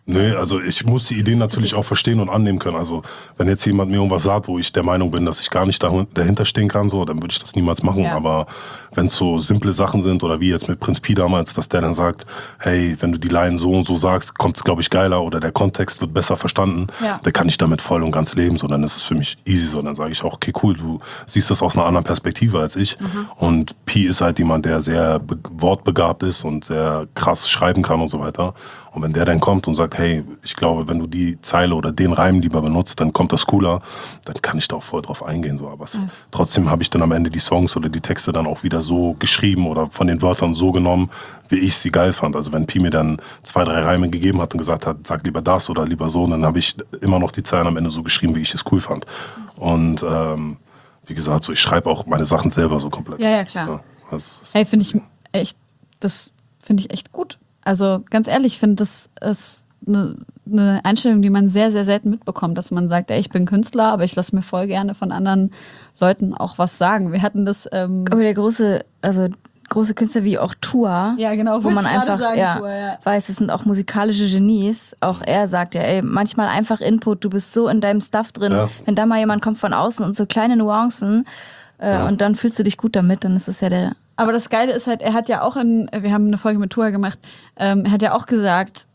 Nee, also ich muss die Ideen natürlich auch verstehen und annehmen können. Also wenn jetzt jemand mir irgendwas sagt, wo ich der Meinung bin, dass ich gar nicht dahinter stehen kann, so, dann würde ich das niemals machen. Ja. Aber wenn es so simple Sachen sind oder wie jetzt mit Prinz Pi damals, dass der dann sagt, hey, wenn du die Line so und so sagst, kommt es, glaube ich, geiler oder der Kontext wird besser verstanden, Ja. dann kann ich damit voll und ganz leben. So, dann ist es für mich easy. So, dann sage ich auch, okay, cool, du siehst das aus einer anderen Perspektive als ich. Mhm. Und Pi ist halt jemand, der sehr be- wortbegabt ist und sehr krass schreiben kann und so weiter. Und wenn der dann kommt und sagt, hey, ich glaube, wenn du die Zeile oder den Reim lieber benutzt, dann kommt das cooler, dann kann ich da auch voll drauf eingehen. So. Aber es, Nice. trotzdem habe ich dann am Ende die Songs oder die Texte dann auch wieder so geschrieben oder von den Wörtern so genommen, wie ich sie geil fand. Also wenn Pi mir dann zwei, drei Reime gegeben hat und gesagt hat, sag lieber das oder lieber so, dann habe ich immer noch die Zeilen am Ende so geschrieben, wie ich es cool fand. Und ähm, wie gesagt, so ich schreibe auch meine Sachen selber so komplett. Ja, ja, klar. Ja, also, Hey, finde ich echt, das finde ich echt gut. Also ganz ehrlich, ich finde, das ist eine, eine Einstellung, die man sehr, sehr selten mitbekommt, dass man sagt, ey, ich bin Künstler, aber ich lasse mir voll gerne von anderen Leuten auch was sagen. Wir hatten das. Ähm, Aber der große, also große Künstler wie auch Tua, ja, genau, wo wollte man ich gerade einfach sagen, ja, Tour, ja. weiß, es sind auch musikalische Genies. Auch er sagt ja, ey, manchmal einfach Input, du bist so in deinem Stuff drin. Ja. Wenn da mal jemand kommt von außen und so kleine Nuancen äh, Ja. und dann fühlst du dich gut damit, dann ist es ja der. Aber das Geile ist halt, er hat ja auch in, wir haben eine Folge mit Tua gemacht, ähm, er hat ja auch gesagt,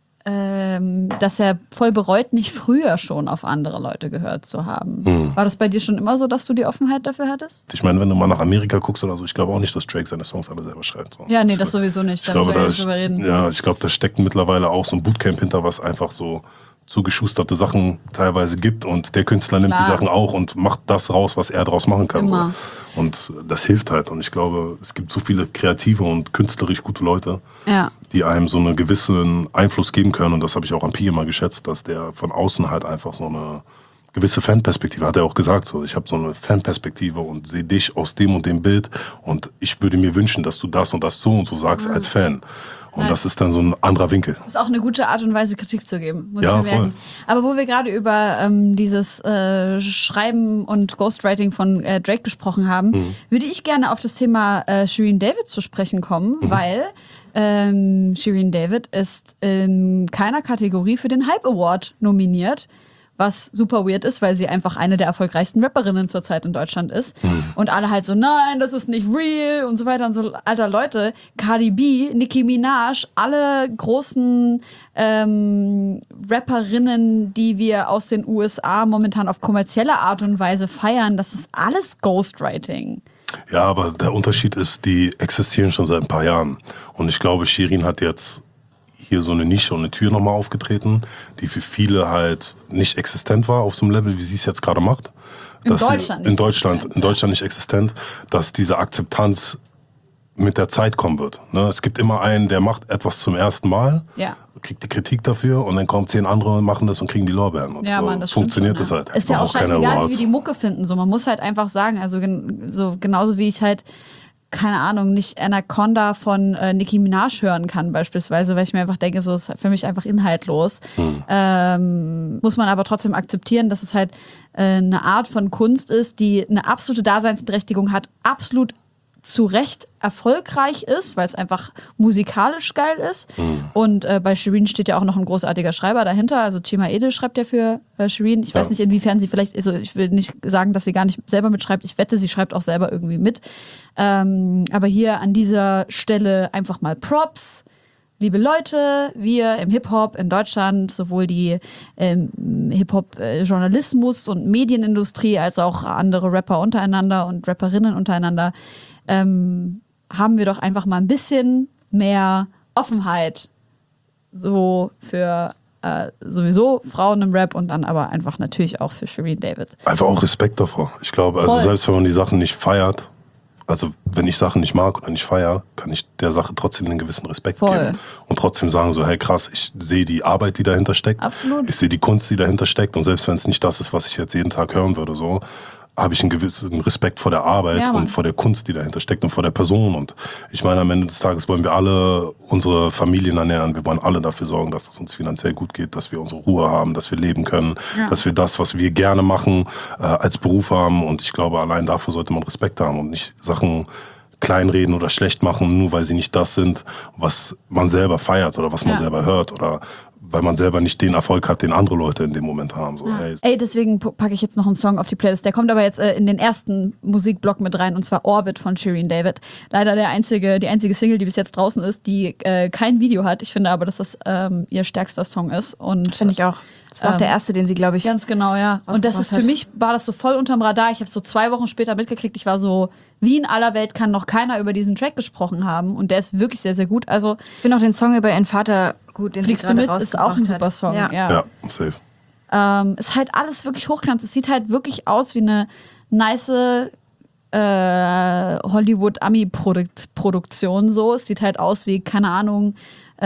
ähm, dass er voll bereut, nicht früher schon auf andere Leute gehört zu haben. Hm. War das bei dir schon immer so, dass du die Offenheit dafür hattest? Ich meine, wenn du mal nach Amerika guckst oder so, ich glaube auch nicht, dass Drake seine Songs alle selber schreibt. So. Ja, nee, das sowieso nicht. Ich Da glaube, müssen wir da, nicht drüber reden. ja, ich glaube, da steckt mittlerweile auch so ein Bootcamp hinter, was einfach so zugeschusterte Sachen teilweise gibt und der Künstler nimmt Klar. die Sachen auch und macht das raus, was er daraus machen kann. So. Immer. Und das hilft halt. Und ich glaube, es gibt so viele kreative und künstlerisch gute Leute, Ja. die einem so einen gewissen Einfluss geben können. Und das habe ich auch an Pi immer geschätzt, dass der von außen halt einfach so eine gewisse Fanperspektive, hat er auch gesagt, so, ich habe so eine Fanperspektive und sehe dich aus dem und dem Bild und ich würde mir wünschen, dass du das und das so und so sagst als Fan. Und Nice. das ist dann so ein anderer Winkel. Das ist auch eine gute Art und Weise, Kritik zu geben, muss Ja, ich mir merken. voll. Aber wo wir gerade über ähm, dieses äh, Schreiben und Ghostwriting von äh, Drake gesprochen haben, Mhm. würde ich gerne auf das Thema äh, Shirin David zu sprechen kommen, Mhm. weil ähm, Shirin David ist in keiner Kategorie für den Hype Award nominiert. Was super weird ist, weil sie einfach eine der erfolgreichsten Rapperinnen zurzeit in Deutschland ist. Und alle halt so, nein, das ist nicht real und so weiter und so. Alter Leute, Cardi B, Nicki Minaj, alle großen ähm, Rapperinnen, die wir aus den U S A momentan auf kommerzielle Art und Weise feiern, das ist alles Ghostwriting. Ja, aber der Unterschied ist, die existieren schon seit ein paar Jahren. Und ich glaube, Shirin hat jetzt hier so eine Nische und eine Tür nochmal aufgetreten, die für viele halt nicht existent war auf so einem Level, wie sie es jetzt gerade macht. In Dass Deutschland sie, in nicht Deutschland, existent, in Deutschland nicht existent, dass diese Akzeptanz mit der Zeit kommen wird. Ne? Es gibt immer einen, der macht etwas zum ersten Mal, Ja. kriegt die Kritik dafür und dann kommen zehn andere und machen das und kriegen die Lorbeeren. Und Ja, so Mann, das stimmt funktioniert schon, das ja. halt. Ist ja Braucht auch keine scheißegal, wie Awards. wir die Mucke finden. So, man muss halt einfach sagen, also gen so genauso wie ich halt, keine Ahnung, nicht Anaconda von äh, Nicki Minaj hören kann beispielsweise, weil ich mir einfach denke, so ist für mich einfach inhaltlos. Hm. Ähm, muss man aber trotzdem akzeptieren, dass es halt äh, eine Art von Kunst ist, die eine absolute Daseinsberechtigung hat, absolut zu Recht erfolgreich ist, weil es einfach musikalisch geil ist. Mhm. Und äh, bei Shirin steht ja auch noch ein großartiger Schreiber dahinter. Also Chima Ede schreibt ja für äh, Shirin. Ich Ja. weiß nicht, inwiefern sie vielleicht, also ich will nicht sagen, dass sie gar nicht selber mitschreibt. Ich wette, sie schreibt auch selber irgendwie mit. Ähm, aber hier an dieser Stelle einfach mal Props. Liebe Leute, wir im Hip-Hop in Deutschland, sowohl die ähm, Hip-Hop-Journalismus- und Medienindustrie als auch andere Rapper untereinander und Rapperinnen untereinander, ähm, haben wir doch einfach mal ein bisschen mehr Offenheit so für äh, sowieso Frauen im Rap und dann aber einfach natürlich auch für Shirin David. Einfach auch Respekt davor. Ich glaube, also Voll. selbst wenn man die Sachen nicht feiert, also wenn ich Sachen nicht mag oder nicht feiere, kann ich der Sache trotzdem einen gewissen Respekt Voll. geben. Und trotzdem sagen so, hey krass, ich sehe die Arbeit, die dahinter steckt. Absolut. Ich sehe die Kunst, die dahinter steckt. Und selbst wenn es nicht das ist, was ich jetzt jeden Tag hören würde, so, habe ich einen gewissen Respekt vor der Arbeit Ja, Mann. und vor der Kunst, die dahinter steckt und vor der Person. Und ich meine, am Ende des Tages wollen wir alle unsere Familien ernähren. Wir wollen alle dafür sorgen, dass es uns finanziell gut geht, dass wir unsere Ruhe haben, dass wir leben können, Ja. dass wir das, was wir gerne machen, äh, als Beruf haben. Und ich glaube, allein dafür sollte man Respekt haben und nicht Sachen kleinreden oder schlecht machen, nur weil sie nicht das sind, was man selber feiert oder was man Ja. selber hört oder weil man selber nicht den Erfolg hat, den andere Leute in dem Moment haben. So, Ja. hey, Ey, deswegen packe ich jetzt noch einen Song auf die Playlist. Der kommt aber jetzt äh, in den ersten Musikblock mit rein, und zwar Orbit von Shirin David. Leider der einzige, die einzige Single, die bis jetzt draußen ist, die äh, kein Video hat. Ich finde aber, dass das ähm, ihr stärkster Song ist. Und Finde ich auch. Das war auch Ähm, der erste, den sie, glaube ich. ganz genau, ja. Und das ist rausgebracht für hat. mich, war das so voll unterm Radar. Ich habe es so zwei Wochen später mitgekriegt. Ich war so, wie in aller Welt kann noch keiner über diesen Track gesprochen haben. Und der ist wirklich sehr, sehr gut. Also Ich finde auch den Song über ihren Vater gut, den Fliegst sie du gerade mit ist auch ein rausgebracht super hat. Song. Ja. Ja. ja, safe. Ähm, ist halt alles wirklich hochglanz. Es sieht halt wirklich aus wie eine nice äh, Hollywood-Ami-Produktion. So. Es sieht halt aus wie, keine Ahnung,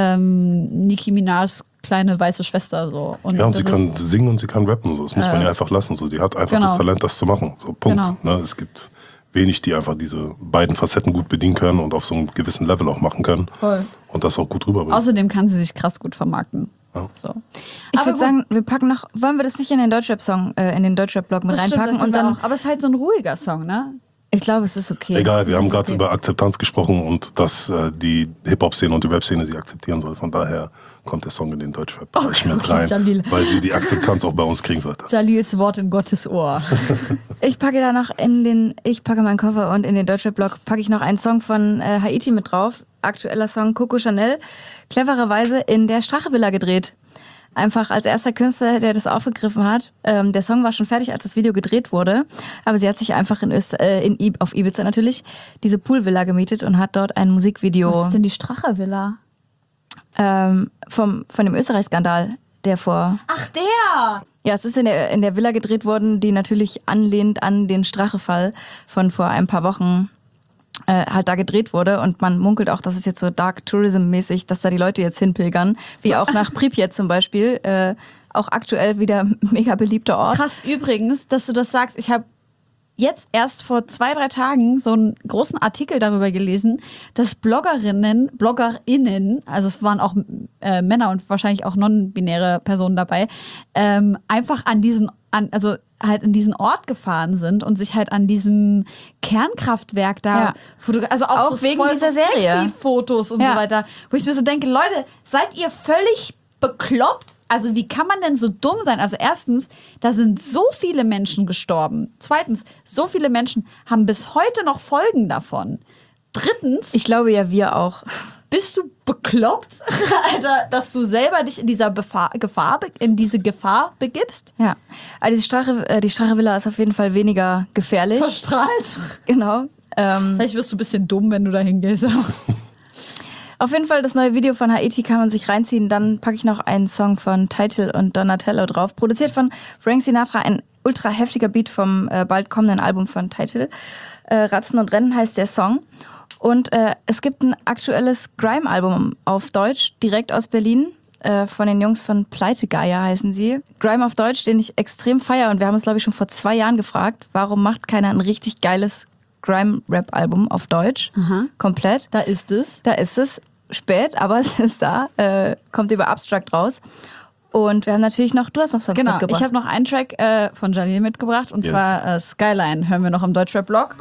ähm, Nicki Minajs kleine weiße Schwester. So. Und Ja, und das sie kann singen und sie kann rappen. So. Das muss man ja einfach lassen. So. Die hat einfach genau. das Talent, das zu machen. So, Punkt. Genau. Ne? Es gibt wenig, die einfach diese beiden Facetten gut bedienen können und auf so einem gewissen Level auch machen können. voll. Und das auch gut rüberbringen. Außerdem kann sie sich krass gut vermarkten. Ja. So. Ich Aber würde gut, sagen, wir packen noch, wollen wir das nicht in den Deutschrap-Song, äh, in den Deutschrap-Blog mit das stimmt, reinpacken? das Und können wir dann, auch. Aber es ist halt so ein ruhiger Song, ne? ich glaube, es ist okay. Egal, wir das haben ist gerade okay. über Akzeptanz gesprochen und dass äh, die Hip-Hop-Szene und die Rap-Szene sie akzeptieren soll. Von daher kommt der Song in den Deutschrap-Bereich Okay, mit okay, rein, Jalil. weil sie die Akzeptanz auch bei uns kriegen sollte. Jalils Wort in Gottes Ohr. Ich packe da noch in den, ich packe meinen Koffer und in den Deutschrap-Blog packe ich noch einen Song von äh, Haiti mit drauf. Aktueller Song Coco Chanel. Clevererweise in der Strache-Villa gedreht. Einfach als erster Künstler, der das aufgegriffen hat. Ähm, der Song war schon fertig, als das Video gedreht wurde. Aber sie hat sich einfach in Öst äh, in I auf Ibiza natürlich diese Poolvilla gemietet und hat dort ein Musikvideo Was ist denn die Strache-Villa? ähm, vom, von dem Österreich-Skandal, der vor... Ach, der! Ja, es ist in der, in der Villa gedreht worden, die natürlich anlehnt an den Strache-Fall von vor ein paar Wochen äh, halt da gedreht wurde. Und man munkelt auch, dass es jetzt so Dark Tourism-mäßig, dass da die Leute jetzt hinpilgern. Wie auch nach Pripyat zum Beispiel. Äh, auch aktuell wieder mega beliebter Ort. Krass übrigens, dass du das sagst. Ich habe jetzt erst vor zwei, drei Tagen so einen großen Artikel darüber gelesen, dass Bloggerinnen, BloggerInnen, also es waren auch äh, Männer und wahrscheinlich auch non-binäre Personen dabei, ähm, einfach an diesen, an, also halt in diesen Ort gefahren sind und sich halt an diesem Kernkraftwerk da Ja. fotografiert. Also auch, Auch so wegen voll dieser so Serie. sexy Fotos und Ja. so weiter. Wo ich mir so denke, Leute, seid ihr völlig bekloppt? Also wie kann man denn so dumm sein? Also erstens, da sind so viele Menschen gestorben. Zweitens, so viele Menschen haben bis heute noch Folgen davon. Drittens, Ich glaube ja, wir auch. bist du bekloppt, Alter, dass du selber dich in dieser Befahr, Gefahr, be- in diese Gefahr begibst? Ja. Aber die Strache, äh, die Strache-Villa ist auf jeden Fall weniger gefährlich. Verstrahlt. Genau. Ähm, Vielleicht wirst du ein bisschen dumm, wenn du da hingehst. Auf jeden Fall das neue Video von Haiti kann man sich reinziehen. Dann packe ich noch einen Song von Title und Donatello drauf. Produziert von Frank Sinatra, ein ultra heftiger Beat vom äh, bald kommenden Album von Title. Äh, Ratzen und Rennen heißt der Song. Und äh, es gibt ein aktuelles Grime-Album auf Deutsch, direkt aus Berlin. Äh, von den Jungs von Pleitegeier heißen sie. Grime auf Deutsch, den ich extrem feiere. Und wir haben uns, glaube ich, schon vor zwei Jahren gefragt, warum macht keiner ein richtig geiles Grime-Rap-Album auf Deutsch? Aha. Komplett. Da ist es. Da ist es. Spät, aber es ist da. Äh, kommt über Abstract raus. Und wir haben natürlich noch, du hast noch Songs Genau, mitgebracht. ich habe noch einen Track äh, von Jalil mitgebracht und Yes. zwar äh, Skyline hören wir noch im Deutschrap-Blog.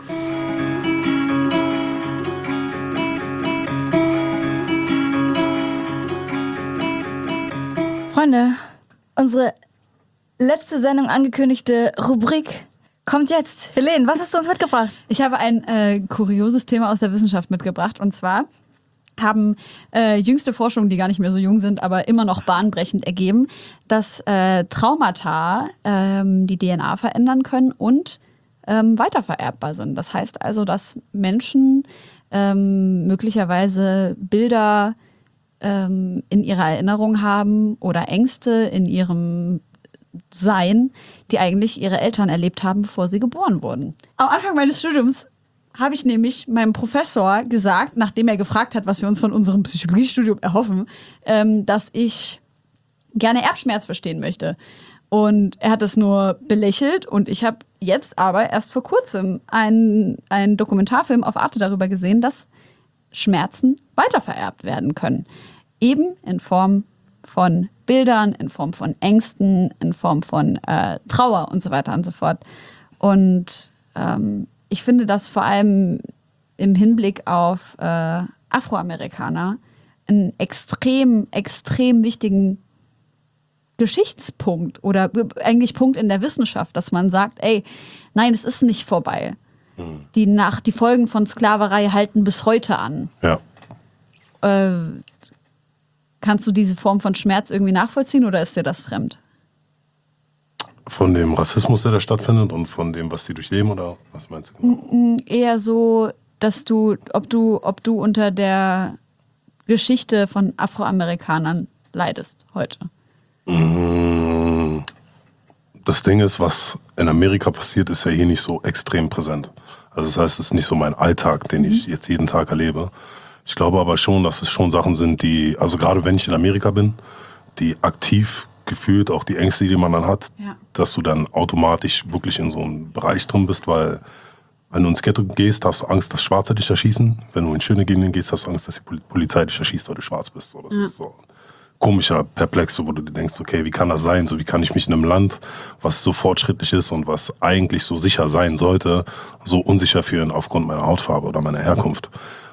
Freunde, unsere letzte Sendung angekündigte Rubrik kommt jetzt. Helene, was hast du uns mitgebracht? Ich habe ein äh, kurioses Thema aus der Wissenschaft mitgebracht und zwar haben äh, jüngste Forschungen, die gar nicht mehr so jung sind, aber immer noch bahnbrechend ergeben, dass äh, Traumata ähm, die D N A verändern können und ähm, weitervererbbar sind. Das heißt also, dass Menschen ähm, möglicherweise Bilder ähm, in ihrer Erinnerung haben oder Ängste in ihrem Sein, die eigentlich ihre Eltern erlebt haben, bevor sie geboren wurden. Am Anfang meines Studiums habe ich nämlich meinem Professor gesagt, nachdem er gefragt hat, was wir uns von unserem Psychologiestudium erhoffen, ähm, dass ich gerne Erbschmerz verstehen möchte. Und er hat es nur belächelt und ich habe jetzt aber erst vor kurzem einen, einen Dokumentarfilm auf Arte darüber gesehen, dass Schmerzen weitervererbt werden können. Eben in Form von Bildern, in Form von Ängsten, in Form von äh, Trauer und so weiter und so fort. Und ähm, ich finde das vor allem im Hinblick auf äh, Afroamerikaner einen extrem, extrem wichtigen Geschichtspunkt oder eigentlich Punkt in der Wissenschaft, dass man sagt, ey, nein, es ist nicht vorbei. Mhm. Die, nach, die Folgen von Sklaverei halten bis heute an. Ja. Äh, kannst du diese Form von Schmerz irgendwie nachvollziehen oder ist dir das fremd? Von dem Rassismus, der da stattfindet und von dem, was sie durchleben, oder was meinst du genau? Eher so, dass du, ob du, ob du unter der Geschichte von Afroamerikanern leidest heute. Das Ding ist, was in Amerika passiert, ist ja hier nicht so extrem präsent. Also das heißt, es ist nicht so mein Alltag, den ich jetzt jeden Tag erlebe. Ich glaube aber schon, dass es schon Sachen sind, die, also gerade wenn ich in Amerika bin, die aktiv gefühlt, auch die Ängste, die man dann hat, ja. dass du dann automatisch wirklich in so einem Bereich drin bist, weil wenn du ins Ghetto gehst, hast du Angst, dass Schwarze dich erschießen. Wenn du in schöne Gegenden gehst, hast du Angst, dass die Polizei dich erschießt, weil du schwarz bist. So, das ja. ist so komischer, perplex, wo du dir denkst, okay, wie kann das sein? So, wie kann ich mich in einem Land, was so fortschrittlich ist und was eigentlich so sicher sein sollte, so unsicher fühlen aufgrund meiner Hautfarbe oder meiner Herkunft?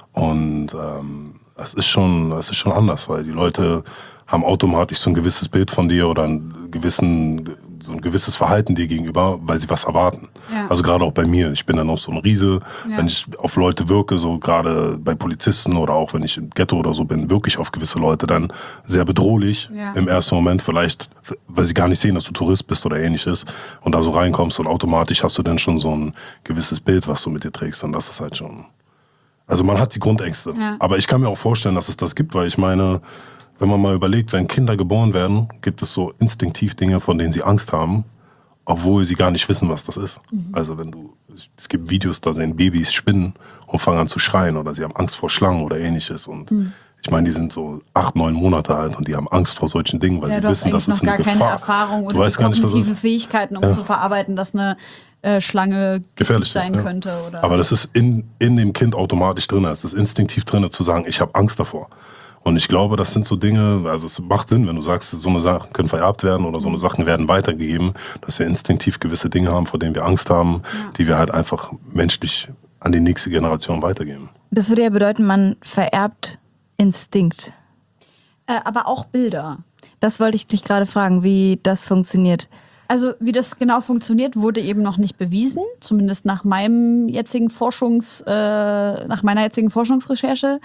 Und ähm, es ist schon, es ist schon anders, weil die Leute haben automatisch so ein gewisses Bild von dir oder einen gewissen, so ein gewisses Verhalten dir gegenüber, weil sie was erwarten. Ja. Also gerade auch bei mir. Ich bin dann auch so ein Riese. Ja. Wenn ich auf Leute wirke, so gerade bei Polizisten oder auch wenn ich im Ghetto oder so bin, wirklich auf gewisse Leute dann sehr bedrohlich ja. im ersten Moment. Vielleicht, weil sie gar nicht sehen, dass du Tourist bist oder ähnliches und da so reinkommst und automatisch hast du dann schon so ein gewisses Bild, was du mit dir trägst. Und das ist halt schon... Also man hat die Grundängste. Ja. Aber ich kann mir auch vorstellen, dass es das gibt, weil ich meine... Wenn man mal überlegt, wenn Kinder geboren werden, gibt es so instinktiv Dinge, von denen sie Angst haben, obwohl sie gar nicht wissen, was das ist. Mhm. Also wenn du, es gibt Videos, da sehen Babys Spinnen und fangen an zu schreien oder sie haben Angst vor Schlangen oder ähnliches. Und mhm. ich meine, die sind so acht, neun Monate alt und die haben Angst vor solchen Dingen, weil ja, sie wissen, das ist eine Gefahr. Du hast noch gar keine Erfahrung oder die kognitiven Fähigkeiten, um ja. zu verarbeiten, dass eine äh, Schlange gefährlich sein ist, ja. könnte. Oder? Aber das ist in, in dem Kind automatisch drin. Es ist instinktiv drin, zu sagen, ich habe Angst davor. Und ich glaube, das sind so Dinge, also es macht Sinn, wenn du sagst, so eine Sachen können vererbt werden oder so eine Sachen werden weitergegeben, dass wir instinktiv gewisse Dinge haben, vor denen wir Angst haben, ja. die wir halt einfach menschlich an die nächste Generation weitergeben. Das würde ja bedeuten, man vererbt Instinkt. Äh, aber auch Bilder. Das wollte ich dich gerade fragen, wie das funktioniert. Also wie das genau funktioniert, wurde eben noch nicht bewiesen, zumindest nach meinem jetzigen Forschungs, äh, nach meiner jetzigen Forschungsrecherche.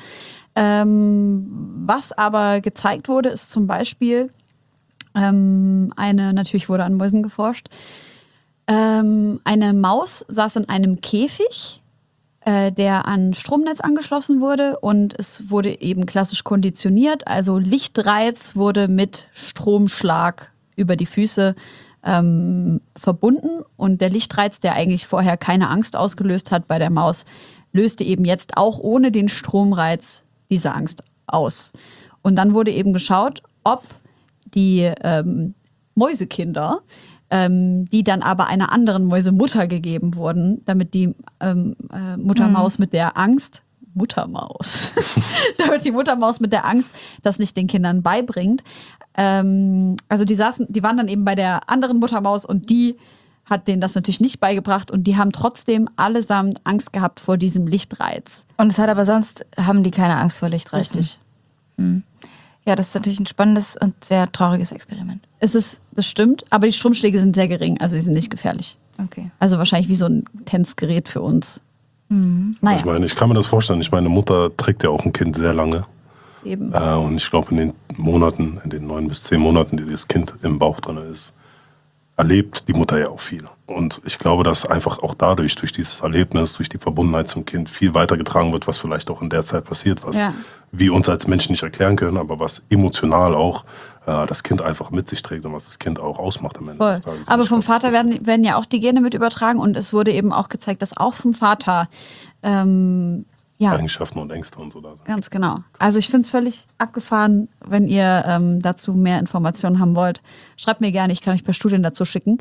Ähm, was aber gezeigt wurde, ist zum Beispiel ähm, eine, natürlich wurde an Mäusen geforscht, ähm, eine Maus saß in einem Käfig, äh, der an Stromnetz angeschlossen wurde und es wurde eben klassisch konditioniert, also Lichtreiz wurde mit Stromschlag über die Füße ähm, verbunden und der Lichtreiz, der eigentlich vorher keine Angst ausgelöst hat bei der Maus, löste eben jetzt auch ohne den Stromreiz diese Angst aus. Und dann wurde eben geschaut, ob die ähm, Mäusekinder, ähm, die dann aber einer anderen Mäusemutter gegeben wurden, damit die ähm, äh, Muttermaus mhm. mit der Angst, Muttermaus, damit die Muttermaus mit der Angst das nicht den Kindern beibringt. Ähm, also die saßen, die waren dann eben bei der anderen Muttermaus und die hat denen das natürlich nicht beigebracht und die haben trotzdem allesamt Angst gehabt vor diesem Lichtreiz. Und es hat aber sonst, haben die keine Angst vor Lichtreizen. Richtig. Mhm. Ja, das ist natürlich ein spannendes und sehr trauriges Experiment. Es ist, das stimmt, aber die Stromschläge sind sehr gering, also sie sind nicht gefährlich. Okay. Also wahrscheinlich wie so ein Tänzgerät für uns. Mhm. Naja. Ich meine, ich kann mir das vorstellen, ich meine, Mutter trägt ja auch ein Kind sehr lange. Eben. Äh, und ich glaube, in den Monaten, in den neun bis zehn Monaten, die das Kind im Bauch drin ist, erlebt die Mutter ja auch viel. Und ich glaube, dass einfach auch dadurch, durch dieses Erlebnis, durch die Verbundenheit zum Kind viel weitergetragen wird, was vielleicht auch in der Zeit passiert, was ja. wir uns als Menschen nicht erklären können, aber was emotional auch äh, das Kind einfach mit sich trägt und was das Kind auch ausmacht am Ende Voll. des Tages. Aber ich vom glaub, Vater werden, werden ja auch die Gene mit übertragen und es wurde eben auch gezeigt, dass auch vom Vater ähm, ja. Eigenschaften und Ängste und so da sind. Ganz genau. Also ich finde es völlig abgefahren, wenn ihr ähm, dazu mehr Informationen haben wollt. Schreibt mir gerne, ich kann euch per Studien dazu schicken.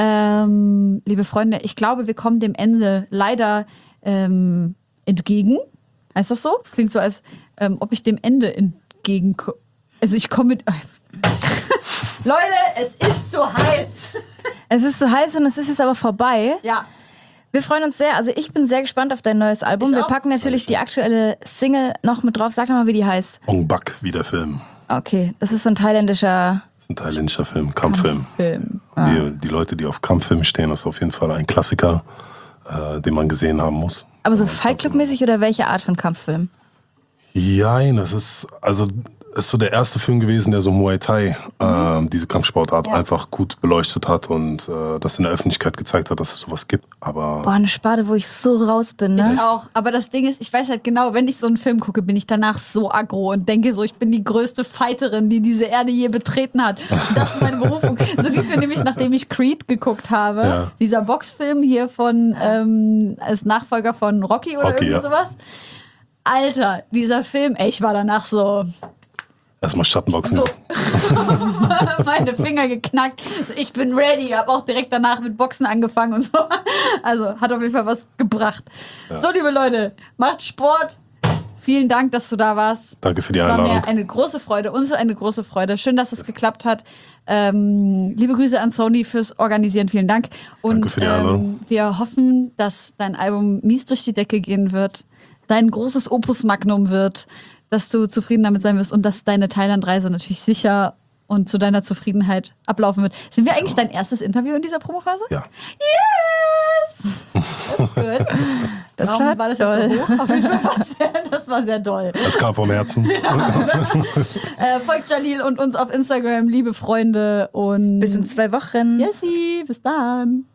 Ähm, liebe Freunde, ich glaube, wir kommen dem Ende leider ähm, entgegen. Heißt das so? Das klingt so, als ähm, ob ich dem Ende entgegenkomme. Also ich komme mit... Leute, es ist so heiß. Es ist so heiß und es ist jetzt aber vorbei. Ja. Wir freuen uns sehr. Also ich bin sehr gespannt auf dein neues Album. Ich Wir auch. packen natürlich die aktuelle Single noch mit drauf. Sag doch mal, wie die heißt. Ong Bak, wie der Film. Okay, das ist so ein thailändischer Ein thailändischer Film, Kampffilm. Film. Ah. Die, die Leute, die auf Kampffilme stehen, ist auf jeden Fall ein Klassiker, äh, den man gesehen haben muss. Aber so Fight Club-mäßig oder welche Art von Kampffilm? Ja, das ist, also ist so der erste Film gewesen, der so Muay Thai, mhm. äh, diese Kampfsportart, ja. einfach gut beleuchtet hat und äh, das in der Öffentlichkeit gezeigt hat, dass es sowas gibt. Aber Boah, eine Sparte, wo ich so raus bin, ne? Ich auch. Aber das Ding ist, ich weiß halt genau, wenn ich so einen Film gucke, bin ich danach so aggro und denke so, ich bin die größte Fighterin, die diese Erde je betreten hat. Und das ist meine Berufung. So ging es mir nämlich, nachdem ich Creed geguckt habe. Ja. Dieser Boxfilm hier von, ähm, als Nachfolger von Rocky oder Rocky, irgendwie ja. sowas. Alter, dieser Film, ey, ich war danach so... erstmal Schattenboxen. So. Meine Finger geknackt. Ich bin ready. Hab auch direkt danach mit Boxen angefangen und so. Also hat auf jeden Fall was gebracht. Ja. So, liebe Leute, macht Sport. Vielen Dank, dass du da warst. Danke für die es Einladung. Es war mir eine große Freude. Uns eine große Freude. Schön, dass es geklappt hat. Ähm, liebe Grüße an Sony fürs Organisieren. Vielen Dank. Und Danke für die Einladung. Ähm, wir hoffen, dass dein Album mies durch die Decke gehen wird. Dein großes Opus Magnum wird. Dass du zufrieden damit sein wirst und dass deine Thailand-Reise natürlich sicher und zu deiner Zufriedenheit ablaufen wird. Sind wir eigentlich dein erstes Interview in dieser Promophase? Ja. Yes! That's good. Das Warum war, war das doll. jetzt so hoch? Auf jeden Fall war es sehr, das war sehr doll. Es kam vom Herzen. äh, folgt Jalil und uns auf Instagram, liebe Freunde. Und Bis in zwei Wochen. Yessi, bis dann.